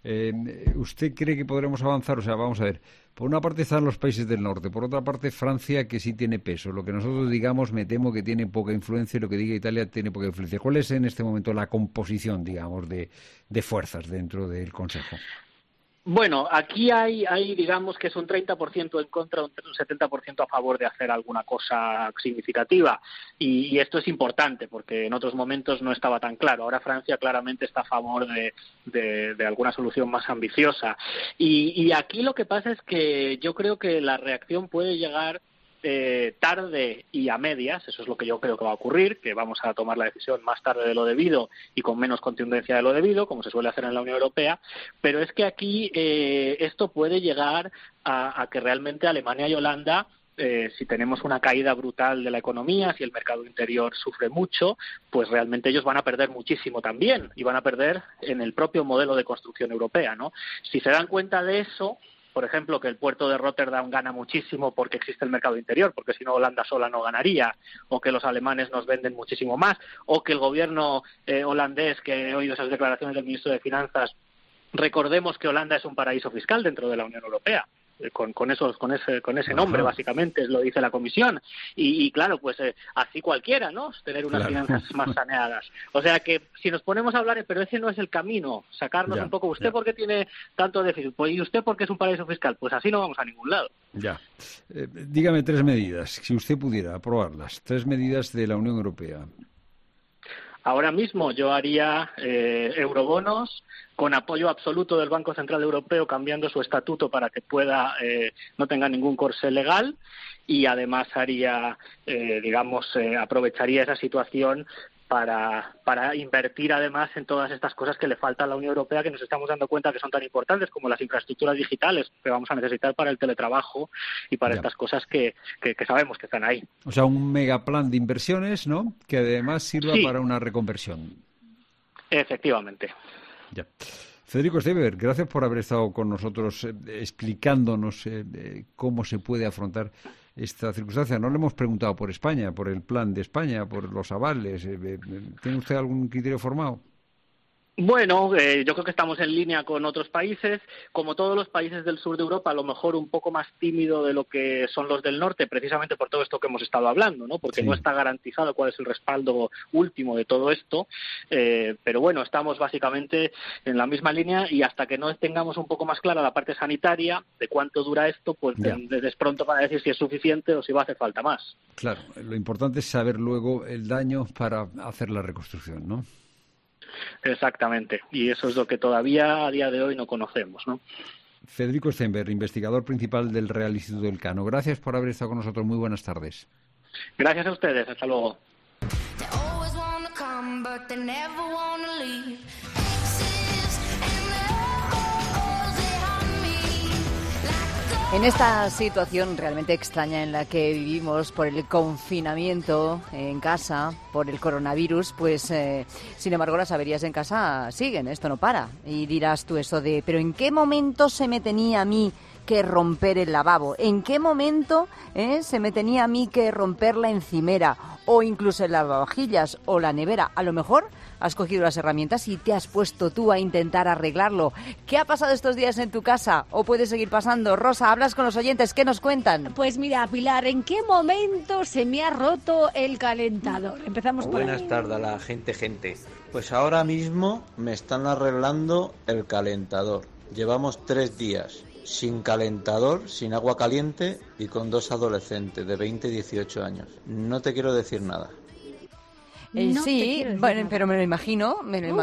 ¿Usted cree que podremos avanzar? O sea, vamos a ver, por una parte están los países del norte, por otra parte Francia, que sí tiene peso. Lo que nosotros digamos, me temo que tiene poca influencia, y lo que diga Italia tiene poca influencia. ¿Cuál es en este momento la composición, digamos, de fuerzas dentro del Consejo? Bueno, aquí hay digamos que es un 30% en contra, un 70% a favor de hacer alguna cosa significativa. Y esto es importante porque en otros momentos no estaba tan claro. Ahora Francia claramente está a favor de alguna solución más ambiciosa. Y aquí lo que pasa es que yo creo que la reacción puede llegar tarde y a medias. Eso es lo que yo creo que va a ocurrir, que vamos a tomar la decisión más tarde de lo debido y con menos contundencia de lo debido, como se suele hacer en la Unión Europea, pero es que aquí esto puede llegar a que realmente Alemania y Holanda, si tenemos una caída brutal de la economía, si el mercado interior sufre mucho, pues realmente ellos van a perder muchísimo también, y van a perder en el propio modelo de construcción europea, ¿no? Si se dan cuenta de eso, por ejemplo, que el puerto de Rotterdam gana muchísimo porque existe el mercado interior, porque si no Holanda sola no ganaría, o que los alemanes nos venden muchísimo más, o que el gobierno holandés, que he oído esas declaraciones del ministro de Finanzas, recordemos que Holanda es un paraíso fiscal dentro de la Unión Europea. Con ese nombre, básicamente, lo dice la Comisión. Y claro, pues así cualquiera, ¿no? Tener unas finanzas más saneadas. O sea que si nos ponemos a hablar, pero ese no es el camino, sacarnos un poco. ¿Usted por qué tiene tanto déficit? Pues, ¿y usted por qué es un paraíso fiscal? Pues así no vamos a ningún lado. Ya. Dígame 3 medidas, si usted pudiera aprobarlas. 3 medidas de la Unión Europea. Ahora mismo yo haría eurobonos con apoyo absoluto del Banco Central Europeo, cambiando su estatuto para que pueda no tenga ningún corsé legal, y además haría, aprovecharía esa situación para invertir además en todas estas cosas que le falta a la Unión Europea, que nos estamos dando cuenta que son tan importantes, como las infraestructuras digitales que vamos a necesitar para el teletrabajo y para estas cosas que sabemos que están ahí. O sea, un megaplan de inversiones, ¿no?, que además sirva para una reconversión. Efectivamente. Ya. Federico Steinberg, gracias por haber estado con nosotros explicándonos cómo se puede afrontar esta circunstancia. No le hemos preguntado por España, por el plan de España, por los avales. ¿Tiene usted algún criterio formado? Bueno, yo creo que estamos en línea con otros países, como todos los países del sur de Europa, a lo mejor un poco más tímido de lo que son los del norte, precisamente por todo esto que hemos estado hablando, ¿no? Porque no está garantizado cuál es el respaldo último de todo esto, pero bueno, estamos básicamente en la misma línea, y hasta que no tengamos un poco más clara la parte sanitaria de cuánto dura esto, pues es pronto para decir si es suficiente o si va a hacer falta más. Claro, lo importante es saber luego el daño para hacer la reconstrucción, ¿no? Exactamente, y eso es lo que todavía a día de hoy no conocemos, ¿no? Federico Steinberg, investigador principal del Real Instituto Elcano. Gracias por haber estado con nosotros. Muy buenas tardes. Gracias a ustedes. Hasta luego. En esta situación realmente extraña en la que vivimos por el confinamiento en casa, por el coronavirus, pues sin embargo las averías en casa siguen, esto no para. Y dirás tú eso de, ¿pero en qué momento se me tenía a mí que romper el lavabo? ¿En qué momento se me tenía a mí que romper la encimera? O incluso el lavavajillas o la nevera. A lo mejor has cogido las herramientas y te has puesto tú a intentar arreglarlo. ¿Qué ha pasado estos días en tu casa? ¿O puede seguir pasando? Rosa, hablas con los oyentes, ¿qué nos cuentan? Pues mira, Pilar, ¿en qué momento se me ha roto el calentador? Empezamos por ahí. Buenas tardes a la gente. Pues ahora mismo me están arreglando el calentador. Llevamos 3 días sin calentador, sin agua caliente y con 2 adolescentes de 20 y 18 años. No te quiero decir nada. Sí, bueno, pero me lo imagino,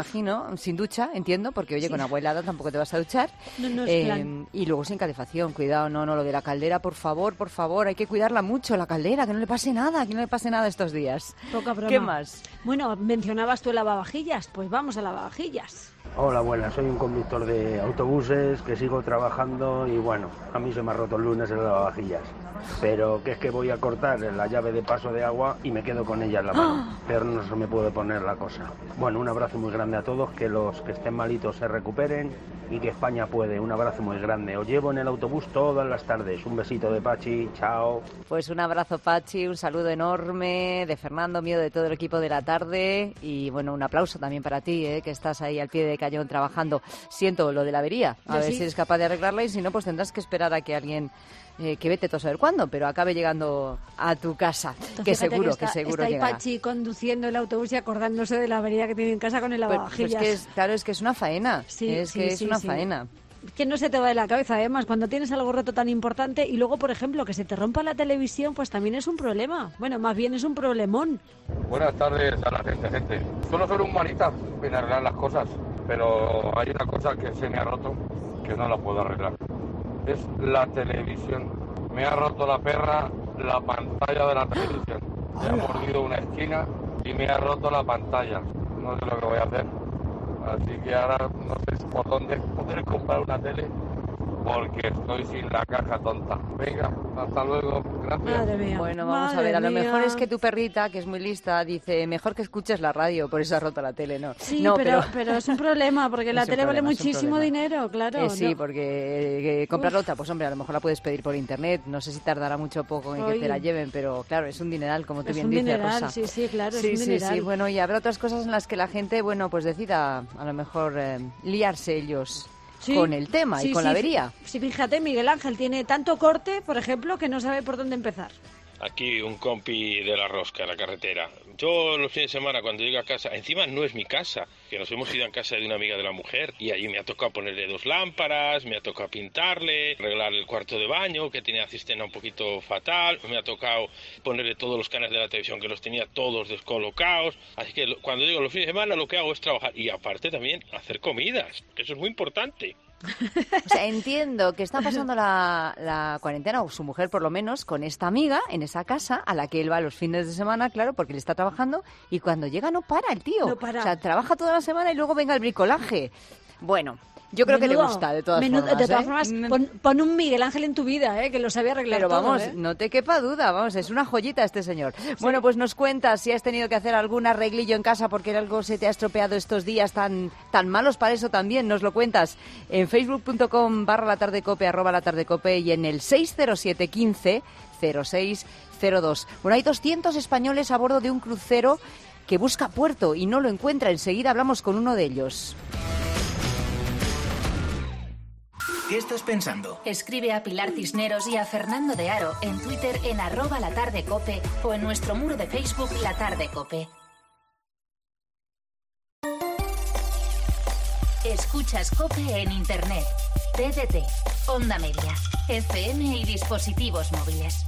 sin ducha, entiendo, porque oye, con agua helada tampoco te vas a duchar. No es plan. Y luego sin calefacción, cuidado, no, lo de la caldera, por favor, hay que cuidarla mucho, la caldera, que no le pase nada, estos días. Poca broma. ¿Qué más? Bueno, mencionabas tú el lavavajillas, pues vamos a lavavajillas. Hola, buenas, soy un conductor de autobuses que sigo trabajando y bueno, a mí se me ha roto el lunes el lavavajillas. Pero que es que voy a cortar la llave de paso de agua y me quedo con ella en la mano. Pero no se me puede poner la cosa. Bueno, un abrazo muy grande a todos, que los que estén malitos se recuperen y que España puede. Un abrazo muy grande. Os llevo en el autobús todas las tardes. Un besito de Pachi, chao. Pues un abrazo, Pachi, un saludo enorme de Fernando, mío, de todo el equipo de la tarde y bueno, un aplauso también para ti, que estás ahí al pie de cañón trabajando. Siento lo de la avería, a ver si eres capaz de arreglarla y si no, pues tendrás que esperar a que alguien que vete todo a saber cuándo, pero acabe llegando a tu casa. Entonces, que seguro está llegará. Está Pachi conduciendo el autobús y acordándose de la avería que tiene en casa con el lavavajillas. Pues es que es una faena. Es una faena. Que no se te va de la cabeza, además, cuando tienes algo roto tan importante y luego, por ejemplo, que se te rompa la televisión, pues también es un problema. Bueno, más bien es un problemón. Buenas tardes a la gente. Solo soy un humanista en arreglar las cosas, pero hay una cosa que se me ha roto que no la puedo arreglar. Es la televisión. Me ha roto la perra la pantalla de la televisión. Me ha mordido una esquina y me ha roto la pantalla. No sé lo que voy a hacer. Así que ahora no sé por dónde poder comprar una tele porque estoy sin la caja tonta. Venga, hasta luego. Gracias. Madre mía. Bueno, vamos a ver. A lo mejor es que tu perrita, que es muy lista, dice, mejor que escuches la radio, por eso ha roto la tele, ¿no? Sí, no, pero es un problema, porque la tele vale muchísimo dinero, claro. Sí, porque comprar otra, pues hombre, a lo mejor la puedes pedir por internet. No sé si tardará mucho o poco en que te la lleven, pero claro, es un dineral, como tú bien dices, Rosa. Sí, claro, es un dineral. Sí, bueno, y habrá otras cosas en las que la gente, bueno, pues decida a lo mejor liarse ellos con el tema y con la avería. Sí, fíjate, Miguel Ángel tiene tanto corte, por ejemplo, que no sabe por dónde empezar. Aquí un compi de la rosca, la carretera. Yo los fines de semana cuando llego a casa, encima no es mi casa, que nos hemos ido a casa de una amiga de la mujer y allí me ha tocado ponerle 2 lámparas, me ha tocado pintarle, arreglar el cuarto de baño que tenía cisterna un poquito fatal, me ha tocado ponerle todos los canales de la televisión que los tenía todos descolocados. Así que cuando llego los fines de semana lo que hago es trabajar y aparte también hacer comidas, que eso es muy importante. O sea, entiendo que está pasando la cuarentena, o su mujer por lo menos, con esta amiga en esa casa a la que él va los fines de semana, claro, porque él está trabajando y cuando llega no para el tío. No para. O sea, trabaja toda la semana y luego venga el bricolaje. Bueno, yo creo que le gusta, de todas formas. De todas formas, pon un Miguel Ángel en tu vida, que lo sabía arreglar pero todo. Pero vamos, no te quepa duda, vamos, es una joyita este señor. Sí. Bueno, pues nos cuentas si has tenido que hacer algún arreglillo en casa porque algo se te ha estropeado estos días tan malos para eso también. Nos lo cuentas en facebook.com/latardecope, @latardecope y en el 607 15 0602. Bueno, hay 200 españoles a bordo de un crucero que busca puerto y no lo encuentra. Enseguida hablamos con uno de ellos. ¿Qué estás pensando? Escribe a Pilar Cisneros y a Fernando de Aro en Twitter en @latardecope o en nuestro muro de Facebook La Tarde Cope. Escuchas Cope en Internet, TDT, Onda Media, FM y dispositivos móviles.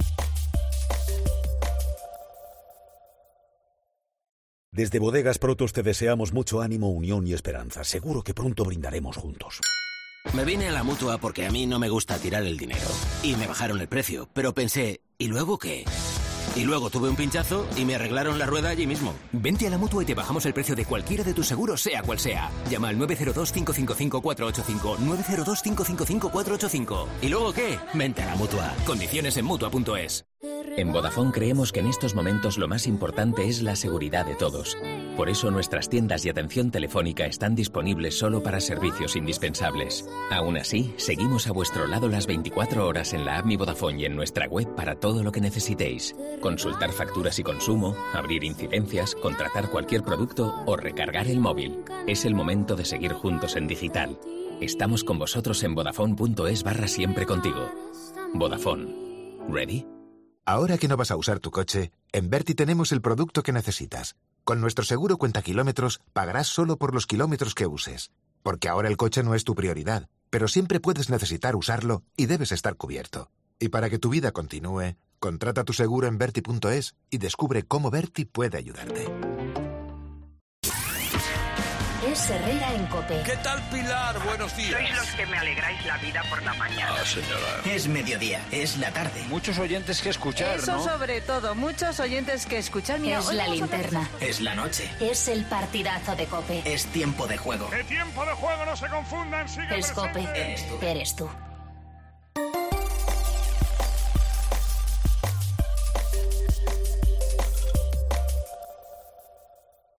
Desde Bodegas Protos te deseamos mucho ánimo, unión y esperanza. Seguro que pronto brindaremos juntos. Me vine a la Mutua porque a mí no me gusta tirar el dinero. Y me bajaron el precio. Pero pensé, ¿y luego qué? Y luego tuve un pinchazo y me arreglaron la rueda allí mismo. Vente a la Mutua y te bajamos el precio de cualquiera de tus seguros, sea cual sea. Llama al 902-555-485. 902-555-485. ¿Y luego qué? Vente a la Mutua. Condiciones en Mutua.es. En Vodafone creemos que en estos momentos lo más importante es la seguridad de todos. Por eso nuestras tiendas y atención telefónica están disponibles solo para servicios indispensables. Aún así, seguimos a vuestro lado las 24 horas en la app Mi Vodafone y en nuestra web para todo lo que necesitéis. Consultar facturas y consumo, abrir incidencias, contratar cualquier producto o recargar el móvil. Es el momento de seguir juntos en digital. Estamos con vosotros en Vodafone.es/siempre contigo. Vodafone. ¿Ready? Ahora que no vas a usar tu coche, en Berti tenemos el producto que necesitas. Con nuestro seguro cuenta kilómetros, pagarás solo por los kilómetros que uses. Porque ahora el coche no es tu prioridad, pero siempre puedes necesitar usarlo y debes estar cubierto. Y para que tu vida continúe, contrata tu seguro en Berti.es y descubre cómo Berti puede ayudarte. Es Herrera en COPE. ¿Qué tal, Pilar? Buenos días. Sois los que me alegráis la vida por la mañana. Ah, señora. Es mediodía, es la tarde. Muchos oyentes que escuchar, Eso ¿no? sobre todo, muchos oyentes que escuchar. Mira, Es la linterna. Es la noche. Es el partidazo de COPE. Es tiempo de juego. ¡Qué tiempo de juego! ¡No se confundan! ¡Sigue Es COPE. Eres tú. Eres tú.